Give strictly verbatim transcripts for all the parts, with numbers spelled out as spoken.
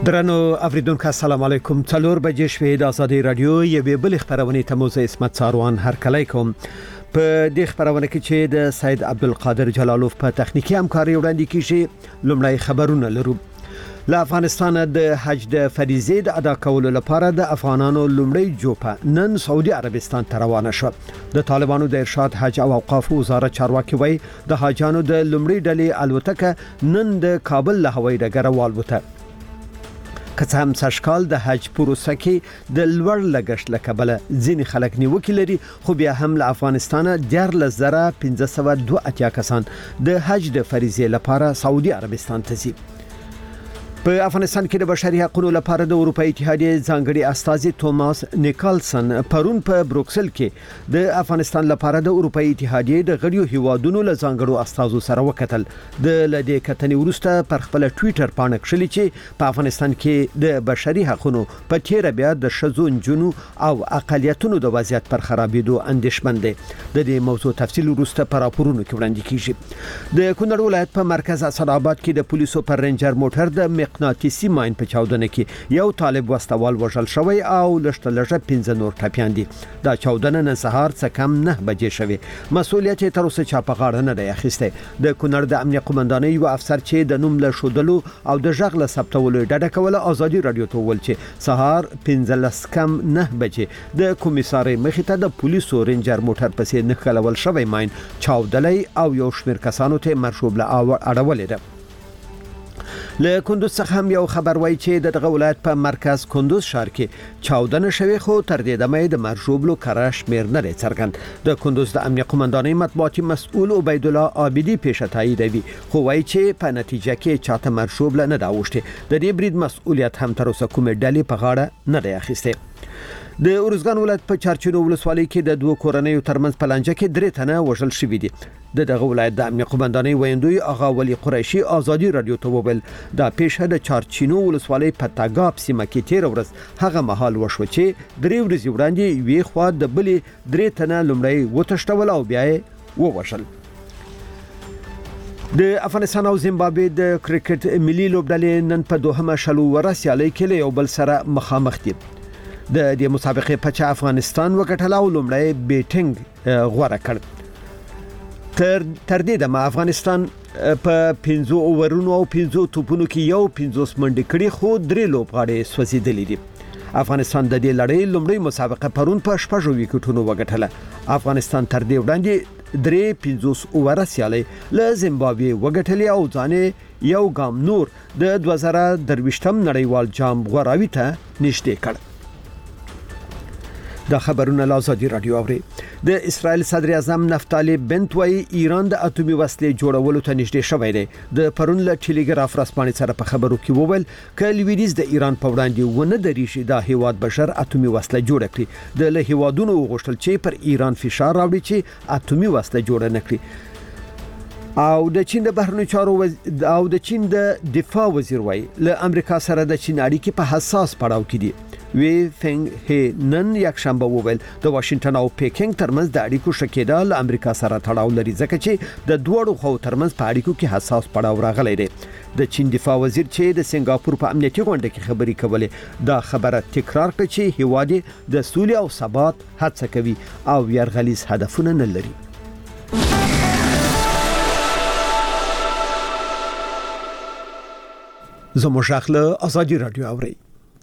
درنو اوریدونکو السلام علیکم. څلور بجې شوې د آزادۍ رادیو یوې بل خبرونه ته موزه اسمت ساروان هر کله کوم. په دې خبرونه کې چې د سید عبدالقادر جلالوف په تخنیکی همکاري وړاندې کیږي لومړی خبرونه لرو. له افغانستان د حج د فریضې د ادا کولو لپاره د افغانانو لومړی جوپه نن سعودي عربستان ته روانه شو. د طالبانو د ارشاد حج او اوقاف وزارت چارواکي وایي د حاجانو د لومړی ډلې الوتکه نن د کابل له هوایي ډګر والوته. که هم سشکال د حج پروسه کې د لوړ لګښت لکبله ځینې خلک نیوکې لري، خو بیا هم له افغانستان دیارلس زره پنځه سوه دوه اتیا کسان د حج د فریضې لپاره سعودي عربستان ته ځي. په افغانستان کې د بشري حقوقو لپاره د اروپאי اتحادیې ځانګړي استازي توماس نیکلسن پرون په بروکسل کې د افغانستان لپاره د اروپאי اتحادیې د غړیو هیوادونو له ځانګړو استازو سره وکتل. د لدې کتنې وروسته پر خپل ټوئیټر باندې کړلي چې په افغانستان کې د بشري حقوقو په تیر بیا د شذو جنو او اقالیتونو د وضعیت پر خرابېدو اندېښمن دي. د دې موضوع تفصیل وروسته پر راپورونو کې وړاندې کیږي. د کونړ ولایت په مرکز اسداباد کې د پولیسو پر رینجر موټر د مقناطیسي ماین په چاودنه کې یو طالب وسوال وژل شوی او لشته لږه پنځه نور ټپيان دي. دا چاودنه نن سهار څه کم نه بجې شوی. مسؤلیت تر اوسه چا په غاړه نه دی اخیسته. د کونړ د امنیت قومندانۍ یو افسر چې د نوم له شودلو او د ژغله ثبتولو ډډه کوله آزادي رادیو ته ول چې سهار پنځلس کم نه بجې د کمیساري مخې ته د پولیسو رینجر موټر پسې نښلول شوی ماین چاودلای او یو شمېر کسانو ته مرشوب له اړولې ده. له کندوز څخه هم یو خبر وایي چې د دغه ولایت په مرکز کندوز ښار کې چاودنه شوی، خو تر دې دمه د مرشوبلو کره شمیر نه لري څرګند. د کندوز د امنیت قومندانۍ مطبوعاتي مسؤل عبید الله عابدي پیښه تاییدوي، خو وایي چې په نتیجه کې چاته مرشوبله نه دا وشته. د دې برید مسؤلیت هم تر اوسه کومه ډلې په غاړه نه دی اخیسته. د اورزګان ولایت په چارچینو ولسوالۍ کې د دوه کورنیو ترمنځ پلانجه کې درې تنه وژل شوي دي. د دغه ولایت د امنیت قومندانۍ ویندوی آغا ولی قریشي آزادي رادیو ته وویل دا پیښه د چارچینو ولسوالۍ په تاګاب سیمه کې تیر ورځ هغه مهال وشو چې درې ورځې وړاندې وی خوا د بلې درې تنه لومړی وتښتول او بیا یې ووژل. د افغانستان او زیمبابوې د کرکټ ملي لوبډلې نن په دوهمه شلو ورځ سیالي کې له یو بل سره مخامخ دي. د دې مسابقې په چا افغانستان وګټل او لومړی بیټینګ غوړه کړ. تر تر دې د افغانستان په پنځو اوورونو او پنځو توپونو کې یو پنځوس منډې کړې، خو درې لوبغاړي سوځېدلې دي. افغانستان د دې لړۍ لومړی مسابقه پرون په شپږو وکټونو وګټله. افغانستان تر دې وړاندې درې پنځوس اووره سیالي له زیمبابوې وګټلې او ځانې یو ګام نور د دوه زره درویشتم نړیوال جام غوراوي ته نږدې کړ. دا خبرونه له آزادي رادیو اوري. د اسرائیل صدر اعظم نفتالی بنت وايي ایران د اټومي وسلې جوړولو ته نږدې شوی دی. د پرون له ټلګراف رسپانې سره په خبرو کې وویل ک لویدیز د ایران په وړاندې ونه درېږي دا هیواد بشر اټومي وسله جوړ کړي. د له هیوادونو غوښتل چې پر ایران فشار راوړي چې اټومي وسله جوړ نه کړي. او د چین د بهرنیو چارو وز... او د چین د دفاع وزیر وايي له امریکا سره د چین اړیکې په حساس پړاو کې دي. وی فنګ هی نن یک شنبه وویل د واشنگټن او پیکینګ ترمنځ د اړیکو شکېدل له امریکا سره تړاو لري ځکه چې د دوړو خو ترمنځ په اړیکو کې حساس پړاو راغلی دی. د چین دفاع وزیر چې د سنگاپور په امنیتي غونډه کې خبري کولې دا خبره تکرار کړ چې هیواد د سولې او ثبات هڅه کوي او يرغلیز هدفونه نه لري. زموږ خپل آزادي رادیو اوري.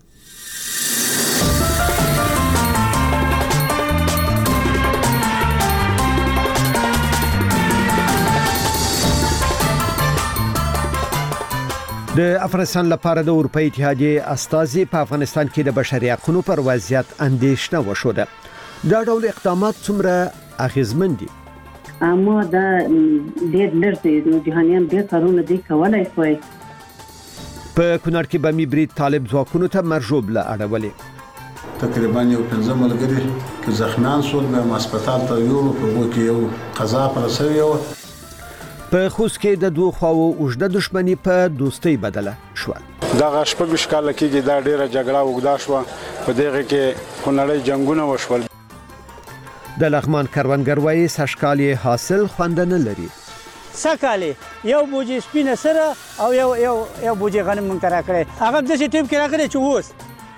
د افغانستان لپاره د اروپאי اتحادیې استازي په افغانستان کې د بشري حقوقو پر وضعیت اندېښنه وشوده. دا ډول اقدامات څومره اغیزمن دي؟ اما دا ډېر لري نو جهانیان ډېر کارونه دي کولای شي. په کونړ کې بمی برید طالب ځواکونو ته مرجوب له اړولې. تقریبا یو پنځه ملګري چې زخمیان شول به هسپتال ته یو په بو کې یو قضا پر سوی و. په خوست کې د دوه خواو اوږده دښمنی په دوستۍ بدله شو. دا شپږ کال کې دا ډیره جګړه وګدا شو، په دغه کې کونړی جنگونه وشول. د لغمان کروندګر وایي سشکالي حاصل خوند نه لري. سکاله یو بوجي سپینه سره او یو یو یو بوجي غنم مونږ ترا کړی هغه د دې ټیم کې راغلی چې اوس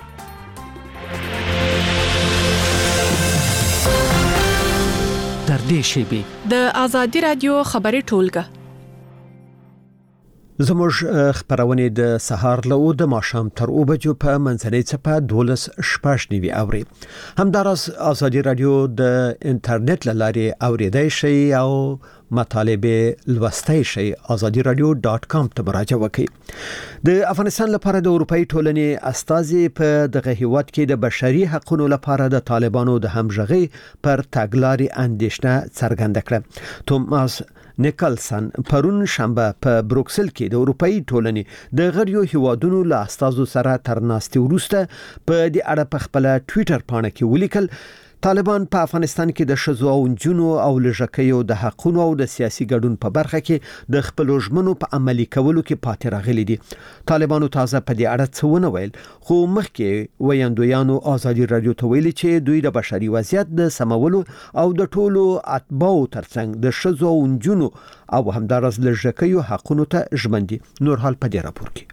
در دې شیبې د آزادي رادیو خبري ټولګه زموږ خبرونه د سهار له د ماښام تر او بجو په منځنۍ څپه دولس شپږ نیوي اوري همداراز آزادي رادیو د انټرنیټ لارې اوریدای شي او مطالبه لوستای شي آزادي رادیو ډاٹ کام ته مراجعه وکړئ د افغانستان لپاره د اروپאי ټولنې استازي په دغه هیواد کې د بشري حقوقو لپاره د طالبانو د همغږي پر تګلارې اندېښنه څرګنده کړه توماس نیکلسن پرون شنبه په بروکسل کې د اروپאי ټولنې د غړیو هیوادونو له استازو سره ترناستي ورسته په دې اړه په خپل ټوئیټر پاڼه کې ولیکل طالبان په افغانستان کې د شذو او جنو او لژکیو د حقوقو او د سیاسي ګډون په برخه کې د خپل ژمنو په عملي کولو کې پاتې راغلي دي طالبانو تازه په دې اړه څه ونه ویل خو مخکې ویاندویانو آزادي رادیو ته ویلي چې دوی د بشري وضعیت د سمولو او د ټولو اتباعو ترڅنګ د شذو او جنو او همدارس لژکیو حقوقو ته ژمن دي نور حال په دې راپور کې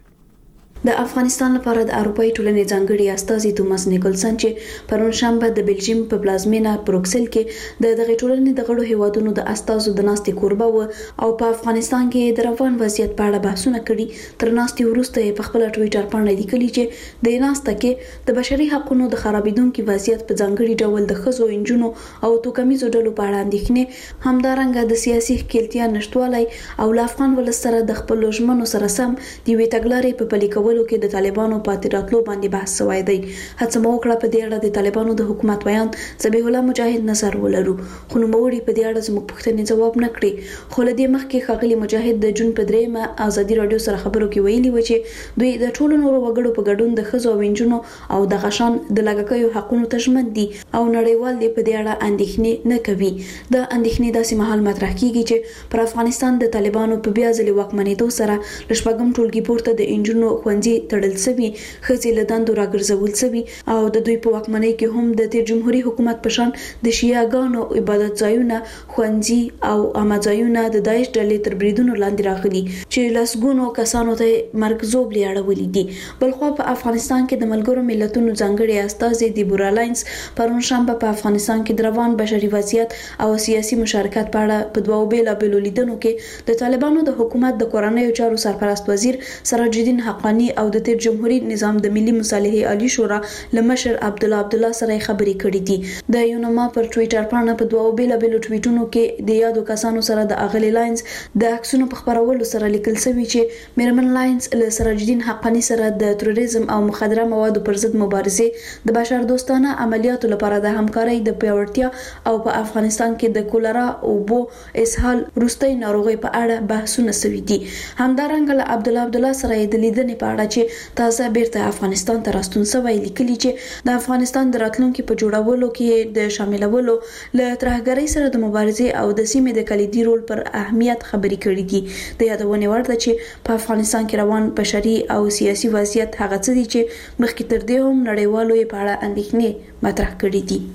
د افغانستان لپاره د اروپאי ټولنې ځانګړي استازي توماس نیکلسن چې پرون شنبه د بلجیم په پلازمینه بروکسل کې د دغه ټولنې د غړو هیوادونو د استازو د ناستې کوربه و او په افغانستان کې د روان وضعیت په اړه بحثونه کړي تر ناستې وروسته په خپل ټوئیټر باندې لیکلي چې د ناسته کې د بشري حقوقو د خرابېدونکو وضعیت په ځانګړي ډول د خزو انجونو او توکمیزو ډلو په اړه اندېښنې همدارنګه د سیاسي ښکېلتیا نشټوالي او د افغان ولس سره د خپل ژمنو سره سم د وی تګلارې په پلي کولو کې د طالبانو پاتې راتلو باندې بحث شوی دی هڅه مو وکړه په دې اړه د طالبانو د حکومت بیان ذبیح الله مجاهد نظر ولرو خو نو موري په دې اړه زموږ پوښتنې جواب نه کړی خو لدې مخکې خاغلی مجاهد د جون په دریمه آزادي رادیو سره خبرو کې ویلي و چې دوی د ټولو نورو وګړو په ګډون د خزو وینجونو او د غشان د لګکیو حقوقو ته ژمن دي او نړیوال دې په دې اړه اندېښنې نه کوي د اندېښنې داسې مهال مطرح کیږي چې پر افغانستان د طالبانو په بیا ځلې واکمنېدو سره لشپږم ټولګي پورته د انجونو خوندي تړل سوي خزي لداندو راګرځول سوي او د دوی په واکمنۍ کې هم د تیر جمهوریت حکومت په شان د شیعاګانو عبادت ځایونه خوندي او امځایونه د داعش ډلې تر بریدونو لاندې راغلي چې لاسګونو کسانو ته مرګزوب لیاړولې دي بلخو په افغانستان کې د ملګرو ملتونو ځانګړي استازي د بورا لاینز پرون شنبه په افغانستان کې د روان بشري وضعیت او سیاسي مشارکت په اړه په دوه بیلابېلو لیدنو کې د طالبانو د حکومت د کورنیو چارو سرپرست وزیر سراج الدین حقانی او د تیر جمهوریت نظام د ملي مصالحې عالی شورا لمشر عبد الله عبد الله سره خبرې کړې دي د یونما پر ټوئیټر باندې په دوه بیلابېلو ټویټونو کې د یادو کسانو سره د اغلی لاینز د عکسونو په خبرولو سره لیکل شوی چې میرمن لاینز له سراج الدین حقانی سره د تروریزم او مخدره موادو پر ضد مبارزه د بشر دوستانه عملیاتو لپاره د همکارۍ د پیاوړتیا او په افغانستان کې د کولرا او بو اسهال روستي ناروغي په اړه بحثونه شوي دي همدارنګه عبد الله عبد الله سره د لیدنې په اړه چې تازه بیرته افغانستان ته راستون شوی لیکلي چې د افغانستان د راتلونکو په جوړولو کې د شاملولو له ترهګرۍ سره د مبارزې او د سیمې د کلیدي رول پر اهمیت خبرې کړې دي د یادونه ورته چې په افغانستان کې روان بشري او سیاسي وضعیت هغه څه دي چې مخکې تر دې هم نړیوالو په اړه اندېښنې مطرح کړې دي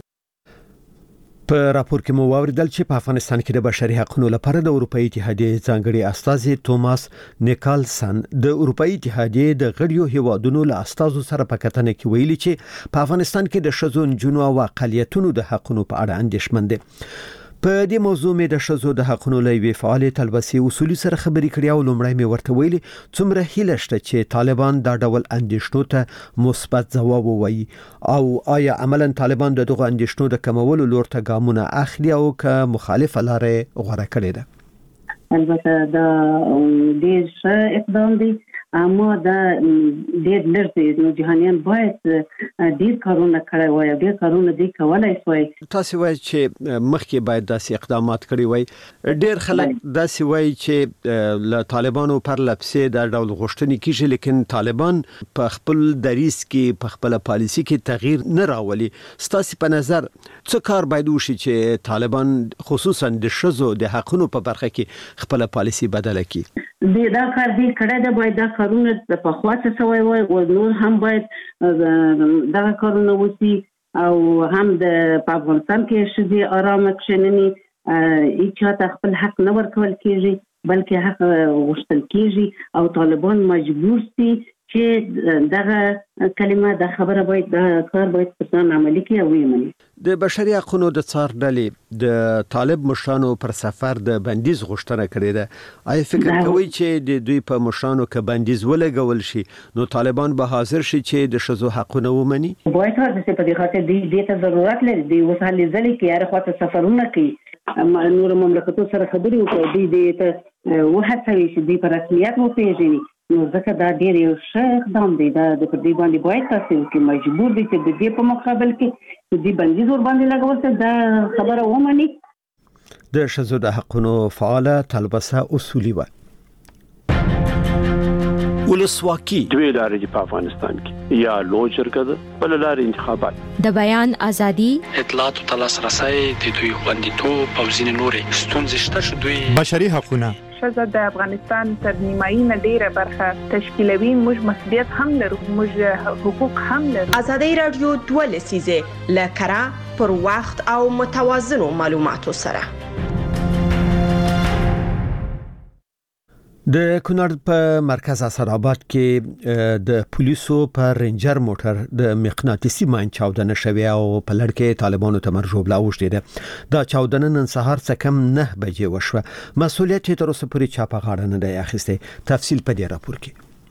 په راپور کې مو واوریدل چې په افغانستان کې د بشري حقوقو لپاره د اروپאי اتحادیې ځانګړي استازي توماس نیکلسن د اروپאי اتحادیې د غړیو هیوادونو له استازو سره په کتنه کې ویلي چې په افغانستان کې د شذو جنو او اقلیتونو د حقوقو په اړه اندېښمن دي په دې موضوع مې د شذو د حقوقو لوي فعال تلبسي اصولي سره خبرې کړې او لومړی مې ورته ویلي څومره هیله شته چې طالبان دا ډول اندېښنو ته مثبت ځواب ووایي او آیا عملاً طالبان دغه اندېښنو د کمولو لور ته ګامونه اخلي او که مخالفه لارې غوره کړې ده البته دا ډېر ښه اقدام دی اما دا ډېر لږ دی نو جهانیان باید ډېر کارونه کړی وای ډېر کارونه دی کولای شوی تاسو وایي چې مخکې باید داسې اقدامات کړی وای ډېر خلک داسې وایي چې له طالبانو پر لپسې دا ډول غوښتنې کیږي لیکن طالبان په خپل دریس کې په خپل پالیسي کې تغییر نه راولي ستاسو په نظر څه کار باید وشي چې طالبان خصوصا د شذو د حقوقو په برخه کې خپل پالیسي بدله کړي د دا کار دی کړه دا باید دا کارونه په خواته سوی وای او نور هم باید دا کارونه وسی او هم د افغانستان کې شدي آرام کښننی هیڅ ته خپل حق نه ورکول کیږي بلکې حق غوښتل کیږي او طالبان مجبور دي چې دغه کلمه د خبره باید د کار باید په ځان عملي کړي او ویمني. د بشري حقوقو د څار ډلې د طالب مشرانو پر سفر د بندیز غوښتنه کړې ده. آیا فکر کوي چې د دوی په مشرانو کې بندیز ولګول شي نو طالبان به حاضر شي چې د شذو حقونه ومني؟ باید هر څه په دې خاطر دی د ته ضرورت لري دی وسایل ځلې کې هر خواته سفرونه کوي نور مملکتونو سره خبرې وکړي دی ته وهڅوي چې دی په رسمیت وپیژني. نو ځکه دا ډېر یو ښه اقدام دی دا د دې باندې باید تاسو کې مجبور دي چې د دې په مقابل کې د دې بندیز ور باندې لګول څه دا خبره ومني. د شذو د حقونو فعاله طلبسه اصولي و ولسواکي دوی لارې په افغانستان کې یا لوی شرکت بل لارې انتخابات د بیان ازادي اطلاعات او تلاسرسي د دوی خوندیتوب او ځینې نورې ستونزې شته شو دوی بشري حقوقونه شزه د افغانستان تر نیمایي نه ډیره برخه تشکیلوي موږ مسؤلیت هم لرو موږ حقوق هم لرو. ازادي رادیو دوه لسیزه لکرا پر وخت او متوازنو معلوماتو سره د کونړ په مرکز اسراباد کې د پولیسو په رینجر موټر د مقناطیسي ماین چاودنه شوې او په لړ کې طالبانو ته مرجوب لا وشتیده. دا چاودنه نن سهار څه کم نه بجې وشوه. مسؤلیت تر اوسه پورې چا په غاړه نه دی اخیسته. تفصیل په دې راپور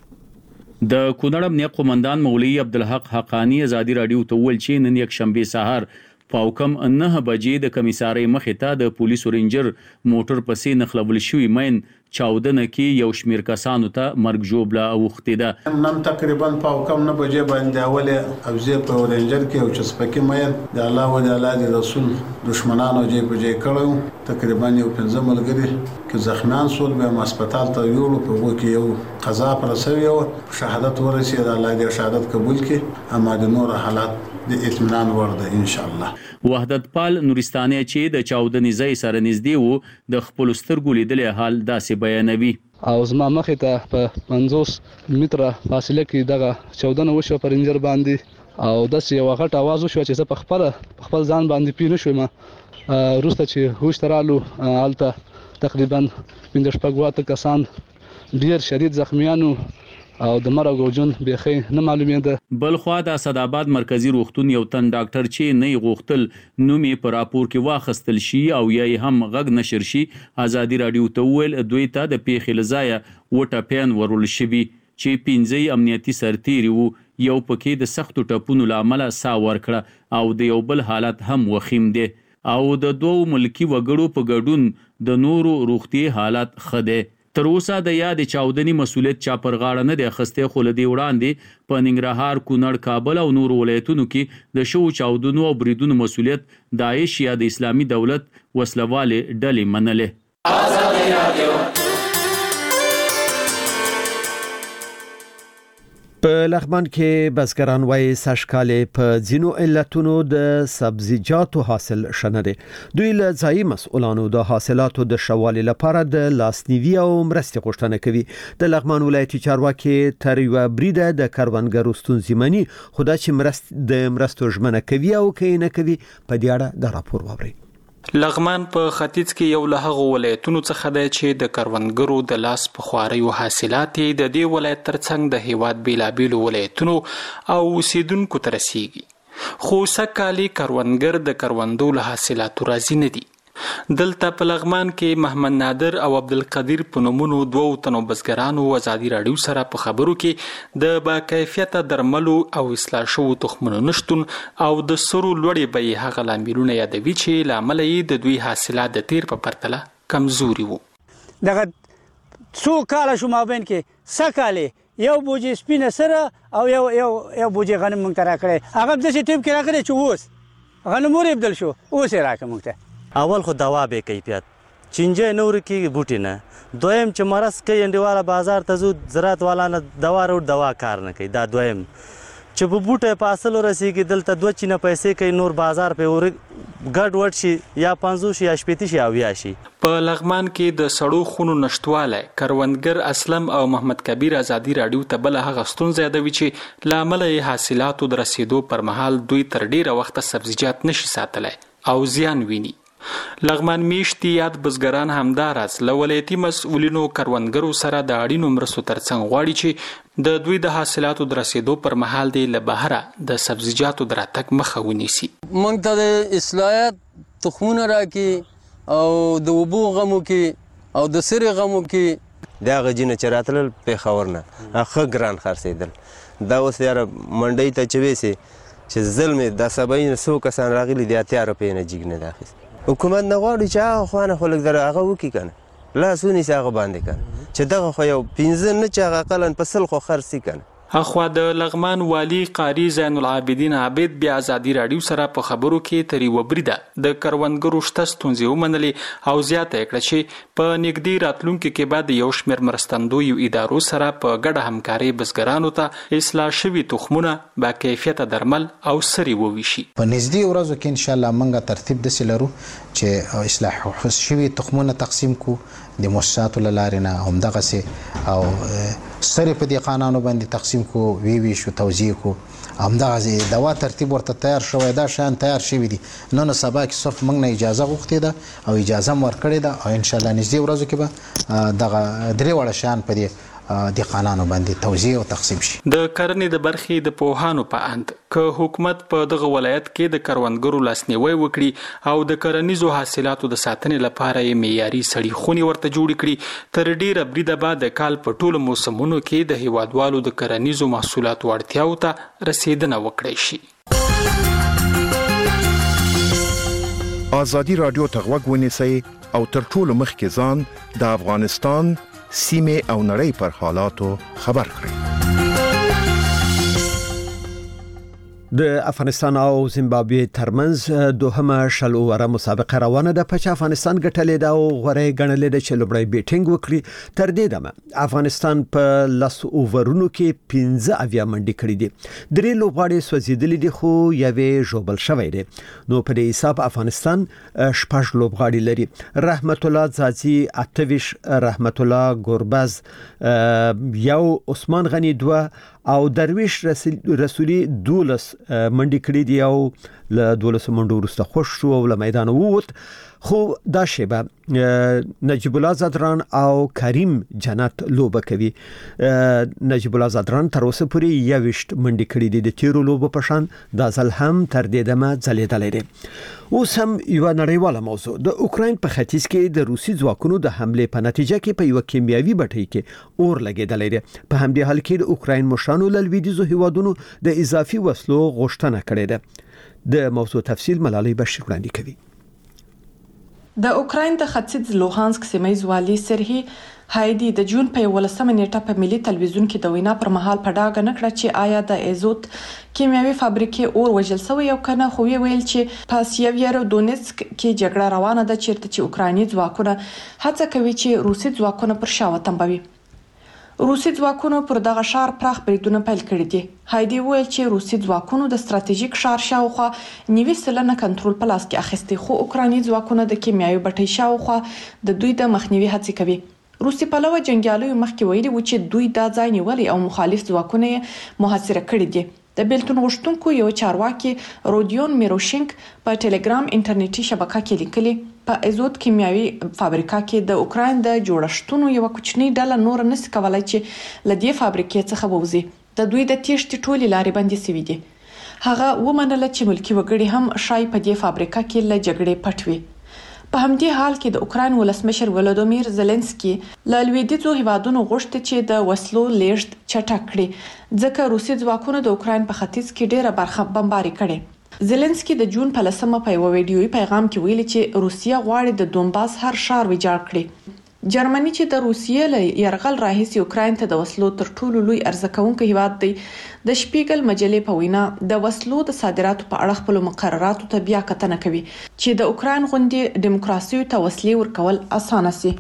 کې. د کونړ امنیه قومندان مولوی عبدالحق حقانی ازادي رادیو ته ویل چې نن یک شنبه سهار په کم نه بجې د کمیسارۍ مخې ته د پولیسو رینجر موټر پسې نخلول شوی ماین چاودنه کې یو شمیر کسانو ته مرګ جوړه اوختې ده. نن تقریبا په کم نه بجې باندې اوله اوزه په رینجر کې او چسپکی مې د الله او د الله رسول دشمنانو جې په جې کړو تقریبا یو پنځه ملګری چې زخمیان شول به هسپتال ته یوړو په وو کې یو قضا پر سوي او شهادت ورسید. الله دې شهادت قبول کړي اما د نور حالات د اطمینان ورده ان شاء الله. وحدت پال نورستاني چې د چاودنې ځای سره نږدې وو د خپل سترګو لیدلې حال داسې بیانوي. او زما مخې ته په پنځوس متره فاصله کې دغه چاودنه وشو پر رینجر باندې او داسې یو غټ आवाज وشو چې زه په خپل خپل ځان باندې پی نه شوم. روسته چې هوش ترالو الته تقریبا پنځه شپږ واته کسان ډیر شدید زخمیانو او د مرګ او جون بيخي نه معلومېده. بل خو د اسداباد مرکزی روغتون یو تن ډاکټر چې نه غوښتل نومي پر راپور کې واخستل شي او یې هم غږ نشر شي ازادي رادیو ته ویل دوی ته د پیښې لزایا وټه پین ورول شوی چې پنځه امنیتي سرتیري وو یو پکې د سختو ټپونو لامل سا ورکړه او د یو بل حالت هم وخیم دي او د دوو ملکی وګړو په ګډون د نورو روغتي حالت خده. تر اوسه د یاد چاودنی مسولیت چا پر غاړه نه دی اخسته خو لدی وړاندې په ننګرهار کونړ کابل او نور ولایتونو کې د شو چاودنو او بریدونو مسولیت داعش یا د اسلامي دولت وسلواله ډلې منله. آزادي رادیو په لغمان کې بزګران وايي سشکالې په ځینو علتونو د سبزیجاتو حاصل شنه دي. دوی له ځایي مسؤلانو د حاصلاتو د شوالي لپاره د لاسنیوي او مرستې غوښتنه کوي. د لغمان ولایتي چارواکي تر یو بریده د کروندګرو ستونزې مني خو دا چې مرست د مرستو ژمنه کوي او کې نه کوي په دې اړه د راپور واوري. لغمان په ختیځ کې یو له هغو ولایتونو څخه دی چې د کروندګرو د لاس په خواریو حاصلات د دې ولایت ترڅنګ د هیواد بیلابیلو ولایتونو او اوسیدونکو ته رسیږي. خو سږکالي کروندګر د کروندو له حاصلاتو راضي نه دي. دلته په لغمان کې محمد نادر او عبدالقدیر په نومونو دوو تنو بزګرانو ازادي رادیو سره په خبرو کې د با کیفیته درملو او اصلاح شوو تخمونو نشتون او د سرو لوړې بیې هغه لاملونه یادوي چې لامل یې د دوی حاصلات د تیر په پرتله کمزوري وو. دغه څو کاله شو مابین کې سکاله یو بوجي سپینه سره او یو یو یو بوجي غنم مونږ ته راکړی هغه د دې ټیم کې راکړی چې اوس غنم ور بدل شو اوس یې راکړه مونږ ته. اول خو دوا به کیفیت چنجه نور کی بوټی نه دویم چې مرز کوي انډیواله بازار ته زو زراعت والا نه دوا ورو دوا کار نه کوي. دا دویم چې په بوټه په اصل رسیږي دلته دوه چینه پیسې کوي نور بازار په ور ګډ وډ شي یا پنځوس یا شپېته شي او یا شي. په لغمان کې د سړو خونو نشټواله کروندګر اسلم او محمد کبیر ازادي رادیو ته بل هغه ستونزه یادوي چې لامل یې حاصلاتو د رسیدو پر مهال دوی تر ډیره وخت سبزیجات نشي ساتلای او زیان ویني. لغمان میشتي یاد بزګران همداراز له ولایتي مسؤلینو کروندګرو سره د اړینو مرستو ترڅنګ غواړي چې د دوی د حاصلاتو د رسیدو پر مهال دی له بهره د سبزیجاتو د راتګ مخه ونیسي. موږ ته د اصلاحات تخمونه راکړي او د اوبو غمو کې او د سرې غمو کې دا غجینه چې راتلل پېښور نه ښه ګران خرڅېدل. دا اوس یاره منډۍ ته چې ویسې چې ظلم د سبعین څو کسان راغلي دي اتیا روپۍ نه جګ نه ده اخیست. حکومت نه غواړي چې هغه خوانه خو لږ در هغه وکړي که نه لاس ونیسي هغه باندې که نه چې دغه خو یو پنځه نه چې هغه اقلا په سل خو خرڅ شي که نه. اخوا د لغمان والی قاری زین العابدین عابد بیا ازادي راډیو سره په خبرو کې تر یوه بریده د کروندګرو شته ستونزې ومنلې او زیاته یې کړه چې په نږدې راتلونکي کې به د یو شمېر مرستندویو ادارو سره په ګډه همکارۍ بزګرانو ته اصلاح شوي تخمونه با کیفیته درمل او سرې وویشي. په نږدې ورځو کې انشاءالله موږ ترتیب داسې لرو چې اصلاح شوي تخمونه تقسیم کو د مؤسساتو له لارې نه همدغسې او سرې په دهقانانو باندې تقسیم کو وی ویشو توزیع کو همدغسې دوا ترتیب ورته تیار شوی دا شیان تیار شوي دي. نن سبا کې صرف موږ نه اجازه غوښتې ده او اجازه م ورکړې ده او انشاءالله نږدې ورځو کې به دغه درې واړه شیان په دې دهقانانو باندې توزیع او تقسیم شي. د کرنې د برخې د پوهانو په اند که حکومت په دغه ولایت کې د کروندګرو لاسنیوی وکړي او د کرنیزو حاصلاتو د ساتنې لپاره یې معیاري سړې خونې ورته جوړې کړي تر ډیره بریده به د کال په ټولو موسمونو کې د هیوادوالو د کرنیزو محصولاتو اړتیاو ته رسیدنه وکړی شي. ازادي راډیو ته غوږ ونیسئ او تر ټولو مخکې ځان د افغانستان سیمه او نړۍ پر حالاتو خبر کړئ. د افغانستان او زیمبابوې ترمنځ دوهمه شل اووره مسابقه روانه ده په چې افغانستان ګټلې ده او غوړې ګڼلې ده چې لومړی بیټینګ وکړي. تر دې دمه افغانستان په لس اوورونو کې پنځه اویا منډې کړې دي. درې لوبغاړي سوځېدلې دي خو یوې ژوبل شوی دی. نو په دې حساب افغانستان شپږ لوبغاړي لري. رحمت الله ځاځي اتویش، رحمت الله ګوربز یو، عثمان غنی دوه او درویش رسولي دولس منډي کړې دي او له دولس منډو وروسته خوش شو او له میدان ووت. خو دا شیبه نجیب الله زادران او کریم جنت لوبه کوي. نجیب الله زادران تر اوسه پورې یوشت منډي کړې دي د تیرو لوبو په شان دا ځل هم تر دې دمه ځلېدلې دي. اوس هم یو نړیواله موضوع د اوکراین په ختیځ کې د روسي ځواکونو د حمله په نتیجه کې په یو کیمیاوي بټۍ کې اور لګېدلې ده. په همدې حال کې د اوکراین مشرانو له لویدیځو هیوادونو د اضافي وسلو غوښتنه کړې ده. د موضوع تفصیل ملالۍ بشیر وړاندې کوي. د اوکراین د ختیځ لوهانسک سیمه والي سرهی هایدي د جون په ولسمه نیټه په ملي تلویزیون کې د وینا پر مهال په ډاګه نکړه چې آیا د ایزوت کیمیاوي فابریکې اور وژل شوی او کنه. خو ویل چې په سیویرو دونیتسک کې جګړه روانه ده چیرته چې اوکرایني ځواکونه هڅه کوي چې روسي ځواکونه پر شا وتمبوي. روسي ځواکونو پر دغه شار پراخ بریدونه پیل کړي دي. هایدي ویل چې روسي ځواکونو د ستراتیژیک شار شاوخوا نیوي سلنه کنټرول په لاس کې اخیستي خو اوکرایني ځواکونه د کیمیاوي بټۍ شاوخوا د دوی د مخنیوي هڅې کوي. روسي پلوه جنگیالو مخکې ویلي و چې دوی دا ځای نیولي او مخالف ځواکونه محاصره کړي دي. د بیلتون غوښتونکو یو چارواکي رودیون میروشینک په ټلګرام انټرنیټي شبکه کې لیکلي په ایزوت کیمیاوي فابریکه کې د اوکراین د جوړښتونو یو کوچنی ډله نور نس کولای چې لدی فابریکې څخه ووزي. د دوی د تیښتې ټولي لارې بندي سوي دي. هغه ومنله چې ملکی وګړي هم شای په دې فابریکه کې له جګړې پټوي. په همدې حال کې د اوکراین ولسمشر ولودیمیر زيلنسکي له لویدیځو هیوادونو غوښتي چې د وسلو لیږد چټک کړي ځکه روسي ځواکونو د اوکراین په ختیځ کې ډېره برخه بمباري کړي. زيلنسکي د جون په لسمه په یو ویډیوي پیغام کې ویلي چې روسیا غواړي د دونباس هر ښار ویجاړ کړي. جرمني چې د روسیې له يرغل راهیسې اوکراین ته د وسلو تر ټولو لوی ارزکونکو هیواد دی، د شپیګل مجلې په وینا د وسلو د صادراتو په اړه خپل مقرراتو ته بیا کتنه کوي چې د اوکراین غوندي دیموکراسي ته وسلې ورکول اسانه سي.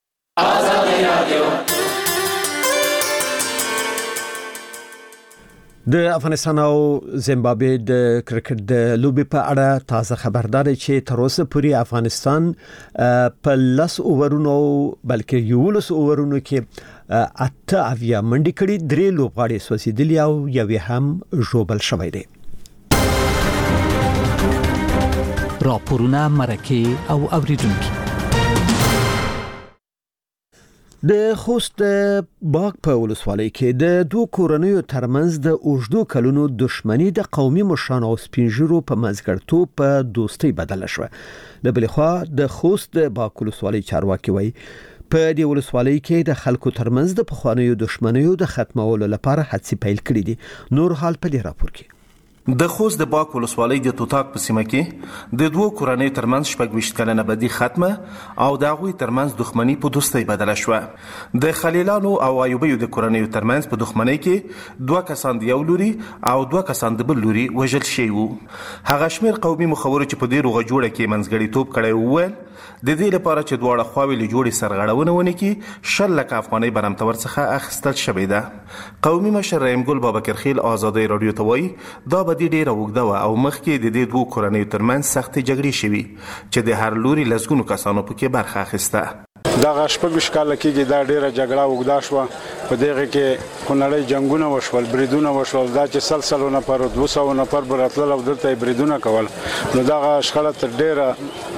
د افغانستان او زیمبابوې د کرکټ د لوبې په اړه تازه خبردار چې تر اوسه پورې افغانستان په لس اوورونو بلکې یولس اوورونو کې اته اویا منډي کړي، درې لوبغاړي سوځېدلي او یوې هم ژوبل شوی دی. راپورونه مرکه او اوریدونکو. د خوست باغ په ولسوالۍ کې د دوه کورنیو ترمنځ د اوږدو کلونو دښمنۍ د قومي مشرانو او سپینږیرو په منځګړیتوب په دوستۍ بدله شوه. د بلې خوا د خوست باغ ولسوالۍ چارواکي وایي په دې ولسوالۍ کې د خلکو ترمنځ د پخوانیو دښمنیو د ختمولو لپاره هڅې پیل کړې دي. نور حال په دې راپور کې. د خوست د باغ ولسوالۍ د توتاک په سیمه کې د دوه کورنیو ترمنځ شپږ ویشت کلنه بدي ختمه او د هغوی ترمنځ دښمنۍ په دوستۍ بدله شوه. د خلیلانو او ایوبیو د کورنیو ترمنځ په دښمنۍ کې دوه کسان د یو لوري او دوه کسان د بل لوري وژل شوي وو. هغه شمېر قومي مخورو چې په دې روغه جوړه کې منځګړیتوب کړی وویل د دې لپاره چې دواړه خواوې له جوړې سرغړونه ونه کړي شل لکه افغانۍ برمته ورڅخه اخیستل شوې ده. قومي مشر رحیم ګل بابکرخیل آزادۍ راډیو ته وایي دا به دې ډېره اوږده وه او مخکې د دې دوو کورنیو ترمنځ سختې جګړې شوي چې د هر لوري لسګونو کسانو پکې برخه اخیسته. دغه شپږ ویشت کاله کېږي دا ډېره جګړه اوږده شوه. په دغه کې کونړۍ جنګونه وشول، بریدونه وشول، دا چې سل سلو نفر دوه سوه نفر به راتلل او دلته یې بریدونه کول. نو دغه شخړه تر ډېره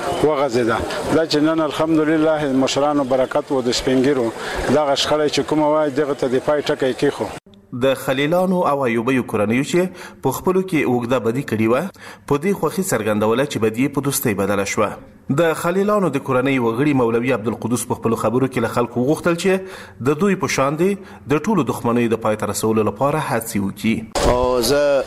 وغځېده. دا چې نن الحمدلله مشرانو برکت و د سپینګیرو دغه شخړه چې کومه وایي دغه ته د پای ټکی کېښو. د خلیلانو او ایوبیو کورنیو چې په خپلو کې اوږده بدي کړې وه په دې خوښي څرګندوله چې بدي په دوستۍ بدله شوه. د خلیلانو د کورنۍ وغړي مولوي عبدالقدوس په خپلو خبرو کې له خلکو وغوښتل چې د دوی په شان دي د ټولو دښمنیو د پای ته رسولو لپاره هڅې وکړي. او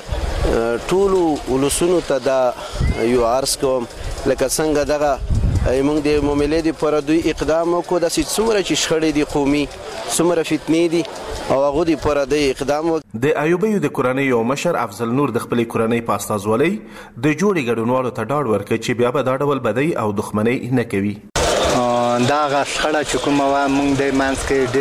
زه ټولو ولسونو ته دا یو عرض کوم لکه څنګه دغه موږ د معاملې لپاره دوی اقدام وکړو داسې څومره چې شخړې دي قومي څومره فتنې دي او هغه لپاره د اقدام وکړو. د ایوبیو د کورنۍ یو مشر افضل نور د خپلې کورنۍ په استازولۍ د جوړې ګډونوالو ته ډاډ ورکړ چې بیا به دا ډول بدۍ او دښمنۍ نه کوي. دا هغه شخړه چې کومه وه موږ د منځ کې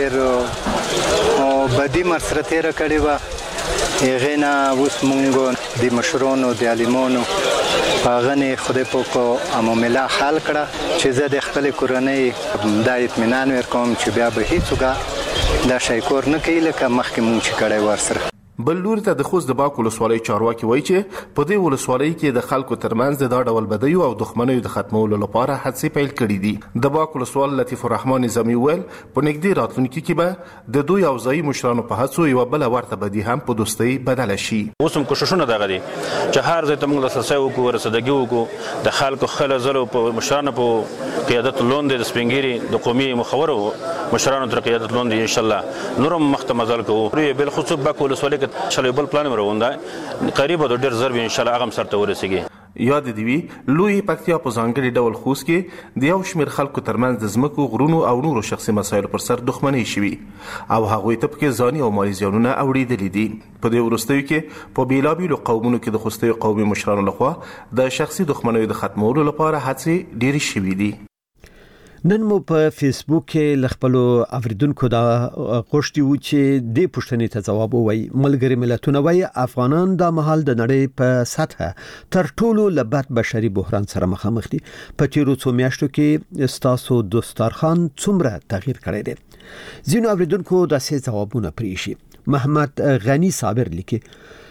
ډېر بدي ورسره تېره کړې وه. هغې نه اوس موږ د مشرانو د عالمانو په هغه نه خدای پاک معامله حل کړه چې زه د خپلې کورنۍ دا اطمینان ورکوم چې بیا به هېڅوک دا شی کور نه کوي لکه مخکې مونږ چې کړی ورسره. بل لوري ته د خوست د باغ ولسوالۍ چارواکي وایي چې په دې ولسوالۍ کې د خلکو ترمنځ د دا ډول بدیو او دښمنیو د ختمولو لپاره هڅې پیل کړي دي. د باغ ولسوال لطیف الرحمن نظامي ویل په نږدې راتلونکي کې به د دوی او ځایي مشرانو په هڅو یوه بله ورته بدي هم په دوستۍ بدله شي. اوس هم کوششونه دغه دي چې هر ځای ته موږ لاسرسی وکړو، رسېدګي وکړو، د خلکو خله زلو په مشرانو په قیادت لاندې د سپینګیري د قومي مخورو مشرانو تر قیادت لاندې انشاءالله نور هم مخته مزل کوو. بالخصوص باغ ولسوالۍ شلې بل پلان مروونده قریب د ډېر زر به ان شاء الله هغه هم سرته ورسیږي. یاد دی وی لوی پکتیا په ځانګړي ډول خوست کې د یو شمېر خلکو ترمنځ د ځمکو غرونو او نورو شخصي مسایلو پر سر دښمنۍ شوي او هغوی ته پکې ځاني او مالي زیانونه اوړېدلي دي. په دې وروستیو کې په بېلابېلو قومونو کې د خوستیو قومي مشرانو لخوا د شخصي دښمنیو د ختمولو لپاره هڅې ډېرې شوي دي. نن مو په فیسبوک کې ل خپل اوریدونکو دا غوښتي و چې د پښتنې ته جواب وایي. ملګری ملتونه وایي افغانان د مهال د نړۍ په سطحه تر ټولو لبد بشري بحران سره مخامخ دي. په تیرو څو میاشتو کې ستاسو دسترخوان څومره تغییر کړی دی؟ ځینو اوریدونکو داسې ځوابونه پریښي. محمد غنی صابر لیکي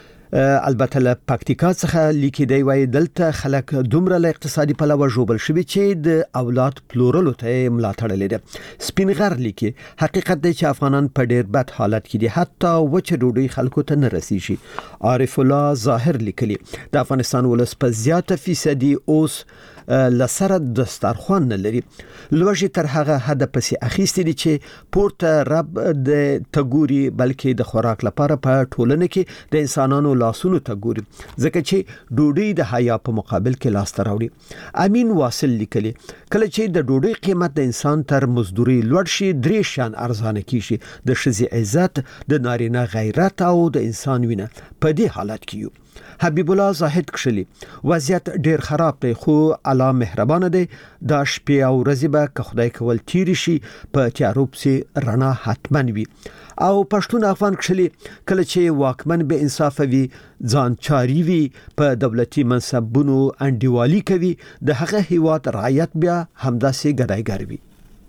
البته له پکتیکا څخه لیکي دی وایي دلته خلک دومره له اقتصادي پلوه ژوبل شوي چې د اولاد پلورلو ته ملاتړ لري. سپینغر لیکي حقیقت دی چې افغانان په ډیر بد حالت کې دي، حتی وچه ډوډۍ خلکو ته نه رسیږي. عارف الله ظاهر لیکلي د افغانستان ولس په زیاته فیصدي اوس لسره دسترخوان نه لري. لوږې تر هغه حد پسې اخیستې دي چې پورته رب د تګوري بلکې د خوراک لپاره په ټولنه کې د انسانانو لاسونو ته ګوري ځکه چې ډوډۍ د حیا په مقابل کې لاس ته راوړي. امین واصل لیکلي کله چې د ډوډۍ قیمت د انسان تر مزدوري لوړ شي درې شان ارزانه کیږي د ښځې عزت، د نارینه غیرت او د انسان وینه. په دې حالت کې یو. حبیب الله زاهد کښلی وضعیت ډیر خراب دی خو الله مهربان دی. دا شپې او ورځې به که خدای کول تیر شي په تیارو پسې رڼا حتمن وي. او پښتون افغان کښلی کله چې واکمن به انصاف وي، ځان چاري وي، په دولتي منصبونو انډیوالي کوي، د هغه هیواد رعایت بیا همداسې ګډایګر وي.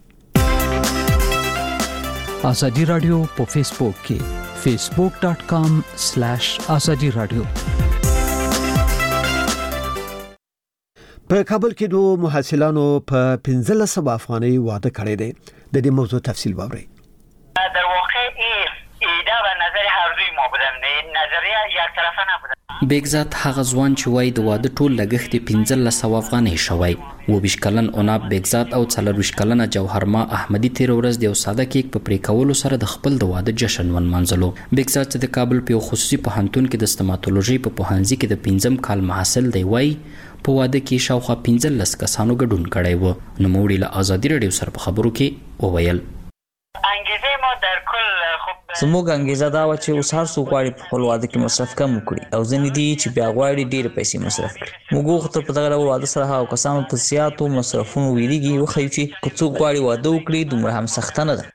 آزادی رادیو په فیسبوک کې facebook dot com slash azadi radio. په کابل کې دوه محصلانو په پنځه سوه افغانۍ واده کړی دی. د دې موضوع تفصیل واورئ. در واقع ایده و نظر هر دوی ما بودن، نظریه یک طرفه نبودن. بیگزاد هغه ځوان چې وای د واده ټول لګښت پنځه سوه افغانۍ شوی. و بیش کلن عناب بیگزاد او څلور کلنه جوهرما احمدی تیر ورځ د یو ساده کیک په پرې کولو سره د خپل د واده جشن ونمانځلو. بیگزاد چې د کابل په خصوصي پوهنتون کې د استماتولوژي په پوهنځي کې د پنځم کال محصل دی وای په واده کې شاوخوا پنځلس کسانو ګډون کړی و. نوموړي له ازادي راډیو سره په خبرو کې وویل انګیزه ما در کل خب زموږ انګیزه دا و چې اوس هر څوک غواړي په خپل واده کې مصرف کم وکړي او ځینې دي چې بیا غواړي ډېرې پیسې مصرف کړي. موږ غوښتل په دغه ډول واده سره هغو کسانو په زیاتو مصرفونو ویریږي وښیو چې که څوک غواړي واده وکړي دومره هم سخته نه ده.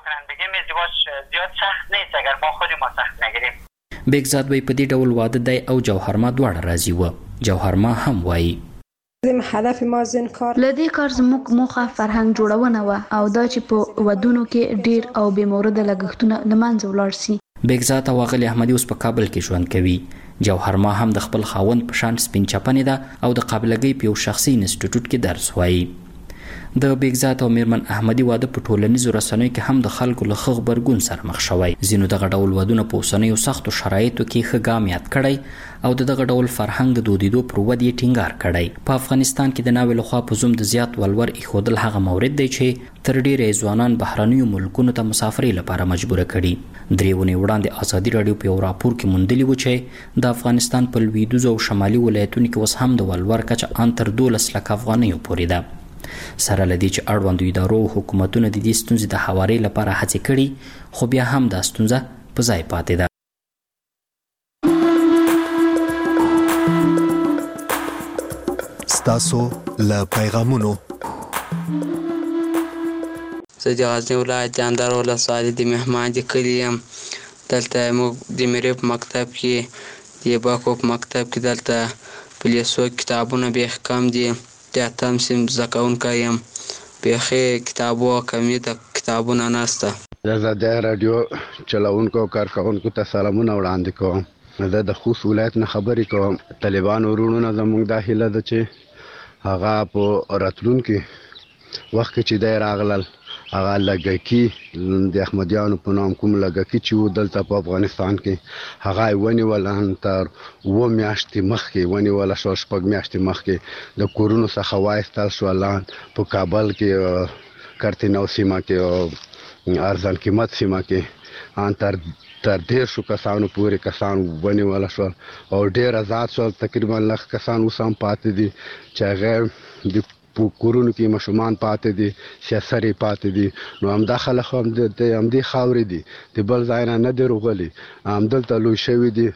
بیگزاد وایي په دې ډول واده دی او جوهرما دواړه راضي وه. جوهرما هم وایي هدف ما زین کار لدی کار زموږ موخه فرهنګ جوړونه و او دا چې په ودونو کې ډیر او بې مورده لګښتونه لمنځه ولاړ شي. بیگزاد او غلی احمدی اوس په کابل کې ژوند کوي. جوهرما هم د خپل خاوند په شان سپین چپنې ده او د قابلګۍ په یو شخصي انسټیټیوټ کې درس وایي. د بیگزاد او میرمن احمدی واده په ټولنیزو رسنیو کې هم د خلکو له ښه غبرګون سره مخ شوی. ځینو دغه ډول ودونه په اوسنیو سختو شرایطو کې ښه ګام یاد کړی او د دغه ډول فرهنګ د دودیدو پر ودې یې ټینګار کړی. په افغانستان کې د ناوې لخوا په زوم د زیات ولور ایښودل هغه مورد دی چې تر ډیره ځوانان بهرنیو ملکونو ته مسافرۍ لپاره مجبوره کړي. درې ونې وړاندې ازادي راډیو په یو راپور کې موندلي و چې د افغانستان په لویدیځو او شمالي ولایتونو کې اوس هم د ولور کچه ان تر دولس لک افغانیو پورې ده. سره لدی چې اړوندو ادارو او حکومتونو د دې ستونزې د هواري لپاره هڅې کړي خو بیا هم دا ستونزه په ځای پاتې ده. ستاسو له پیغامونو زه د غزني ولایت جاندار ولسوالۍ د مهمان د کلي یم. دلته موږ د میرې په مکتب کې د باکو په مکتب کې دلته په لیسو کتابونه بیخ کم دي. د اتم صنف زده کوونکی یم. بیخي کتابو کمي د کتابونه نسته. زه د راډیو چلوونکو کارکوونکو ته سلامونه وړاندې کوم. زه د خوست ولایت نه خبرې کوم. طالبانو وروڼو نه زموږ دا هیله ده چې هغه په راتلونکي وخت کې چې دی راغلل هغه لږکي د احمدیانو په نام کوم لږکي چې و دلته په افغانستان کې هغه یې ونیول تر اووه میاشتې مخکې ونیوله شو. شپږ میاشتې مخکې د کورونو څخه وایستل شول. په کابل کې کرتینو سیمه کې او ارزان قیمت سیمه کې ان تر تر دیرشو کسانو پورې کسان ونیول شول او ډېر آزاد شول. تقریبا لږ کسان اوس هم پاتې دي چې هغه د په کورونو کې ماشومان پاتې دي، سیاسري پاتې دي. نو همدا خلک هم د همدې خاورې دي، د بل ځای نه نه دي روغلي، همدلته لوی شوي دي،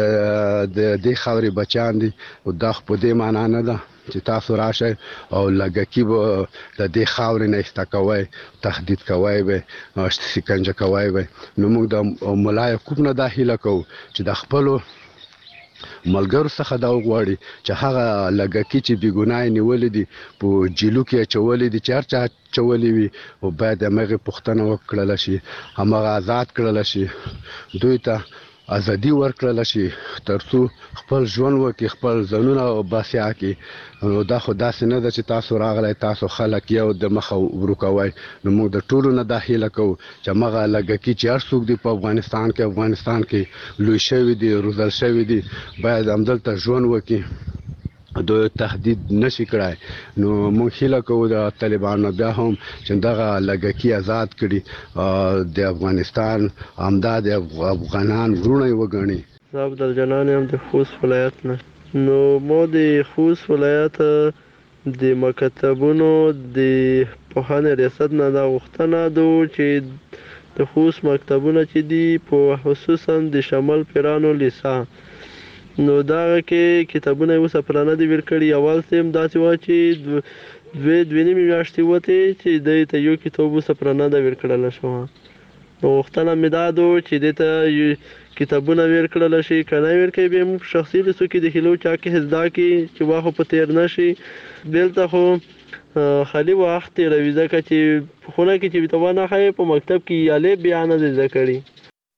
د دې خاورې بچیان دي. او دا خو په دې معنا نه ده چې تاسو راشئ او لږکي به د دې خاورې نه ایسته کوئ، تهدید کوئ به، سکنجه کوئ به. نو موږ د ملا یعقوب نه دا هیله کوو چې د خپلو ملګرو څخه دا وغواړي چې هغه لږکي چې بې ګناه نیولي دي په جیلو کې اچولي دي، چې هر چا اچولي وي، او باید همغې پوښتنه وکړله شي، همغه آزاد کړله شي، دوی ته ازادي ورکړله شي تر څو خپل ژوند وکړي، خپل ځانونه باسیا کړي. نو دا خو داسې نه ده چې تاسو راغلی تاسو خلک یو د مخه ورو کوئ. نو موږ د ټولو نه دا هیله کوو چې همغه لږکي چې هر څوک دي په افغانستان کې افغانستان کې لوی شوي دي، روزل شوي دي، باید همدلته ژوند وکړي، دوی تهدید نشي کړای. نو موږ هیله کوو د طالبانو بیا هم چې دغه لږکي آزاد کړي، د افغانستان همدا د افغانان وروڼه یې وګڼي. زه عبدالجنان یم د خوست ولایت نه. نو ما د خوست ولایت د مکتبونو د پوهنې ریاست نه دا غوښتنه ده چې د خوست مکتبونه چې دي په خصوصا د شمال پیرانو لیسا، نو دغه کې کتابونه یې اوس پرانه دي ویل کړي. اول سیم داسې وه چې دوې دوې نیمې میاشتې وتې چې دی ته یو کتاب اوس پرانه ده ویل کړله شوه. نو غوښتنه مې دا ده چې دې ته کتابونه ویل کړله شي، که نه ویل کوي بیا موږ په شخصي لیسو کې د هیلو چا کې زده کړي چې وخت په تېر نه شي. دلته خو خالي وخت تېروي، ځکه چې په خونه کې چې ته ونه ښایې په مکتب کې یالې بیا نه دی زده کړي.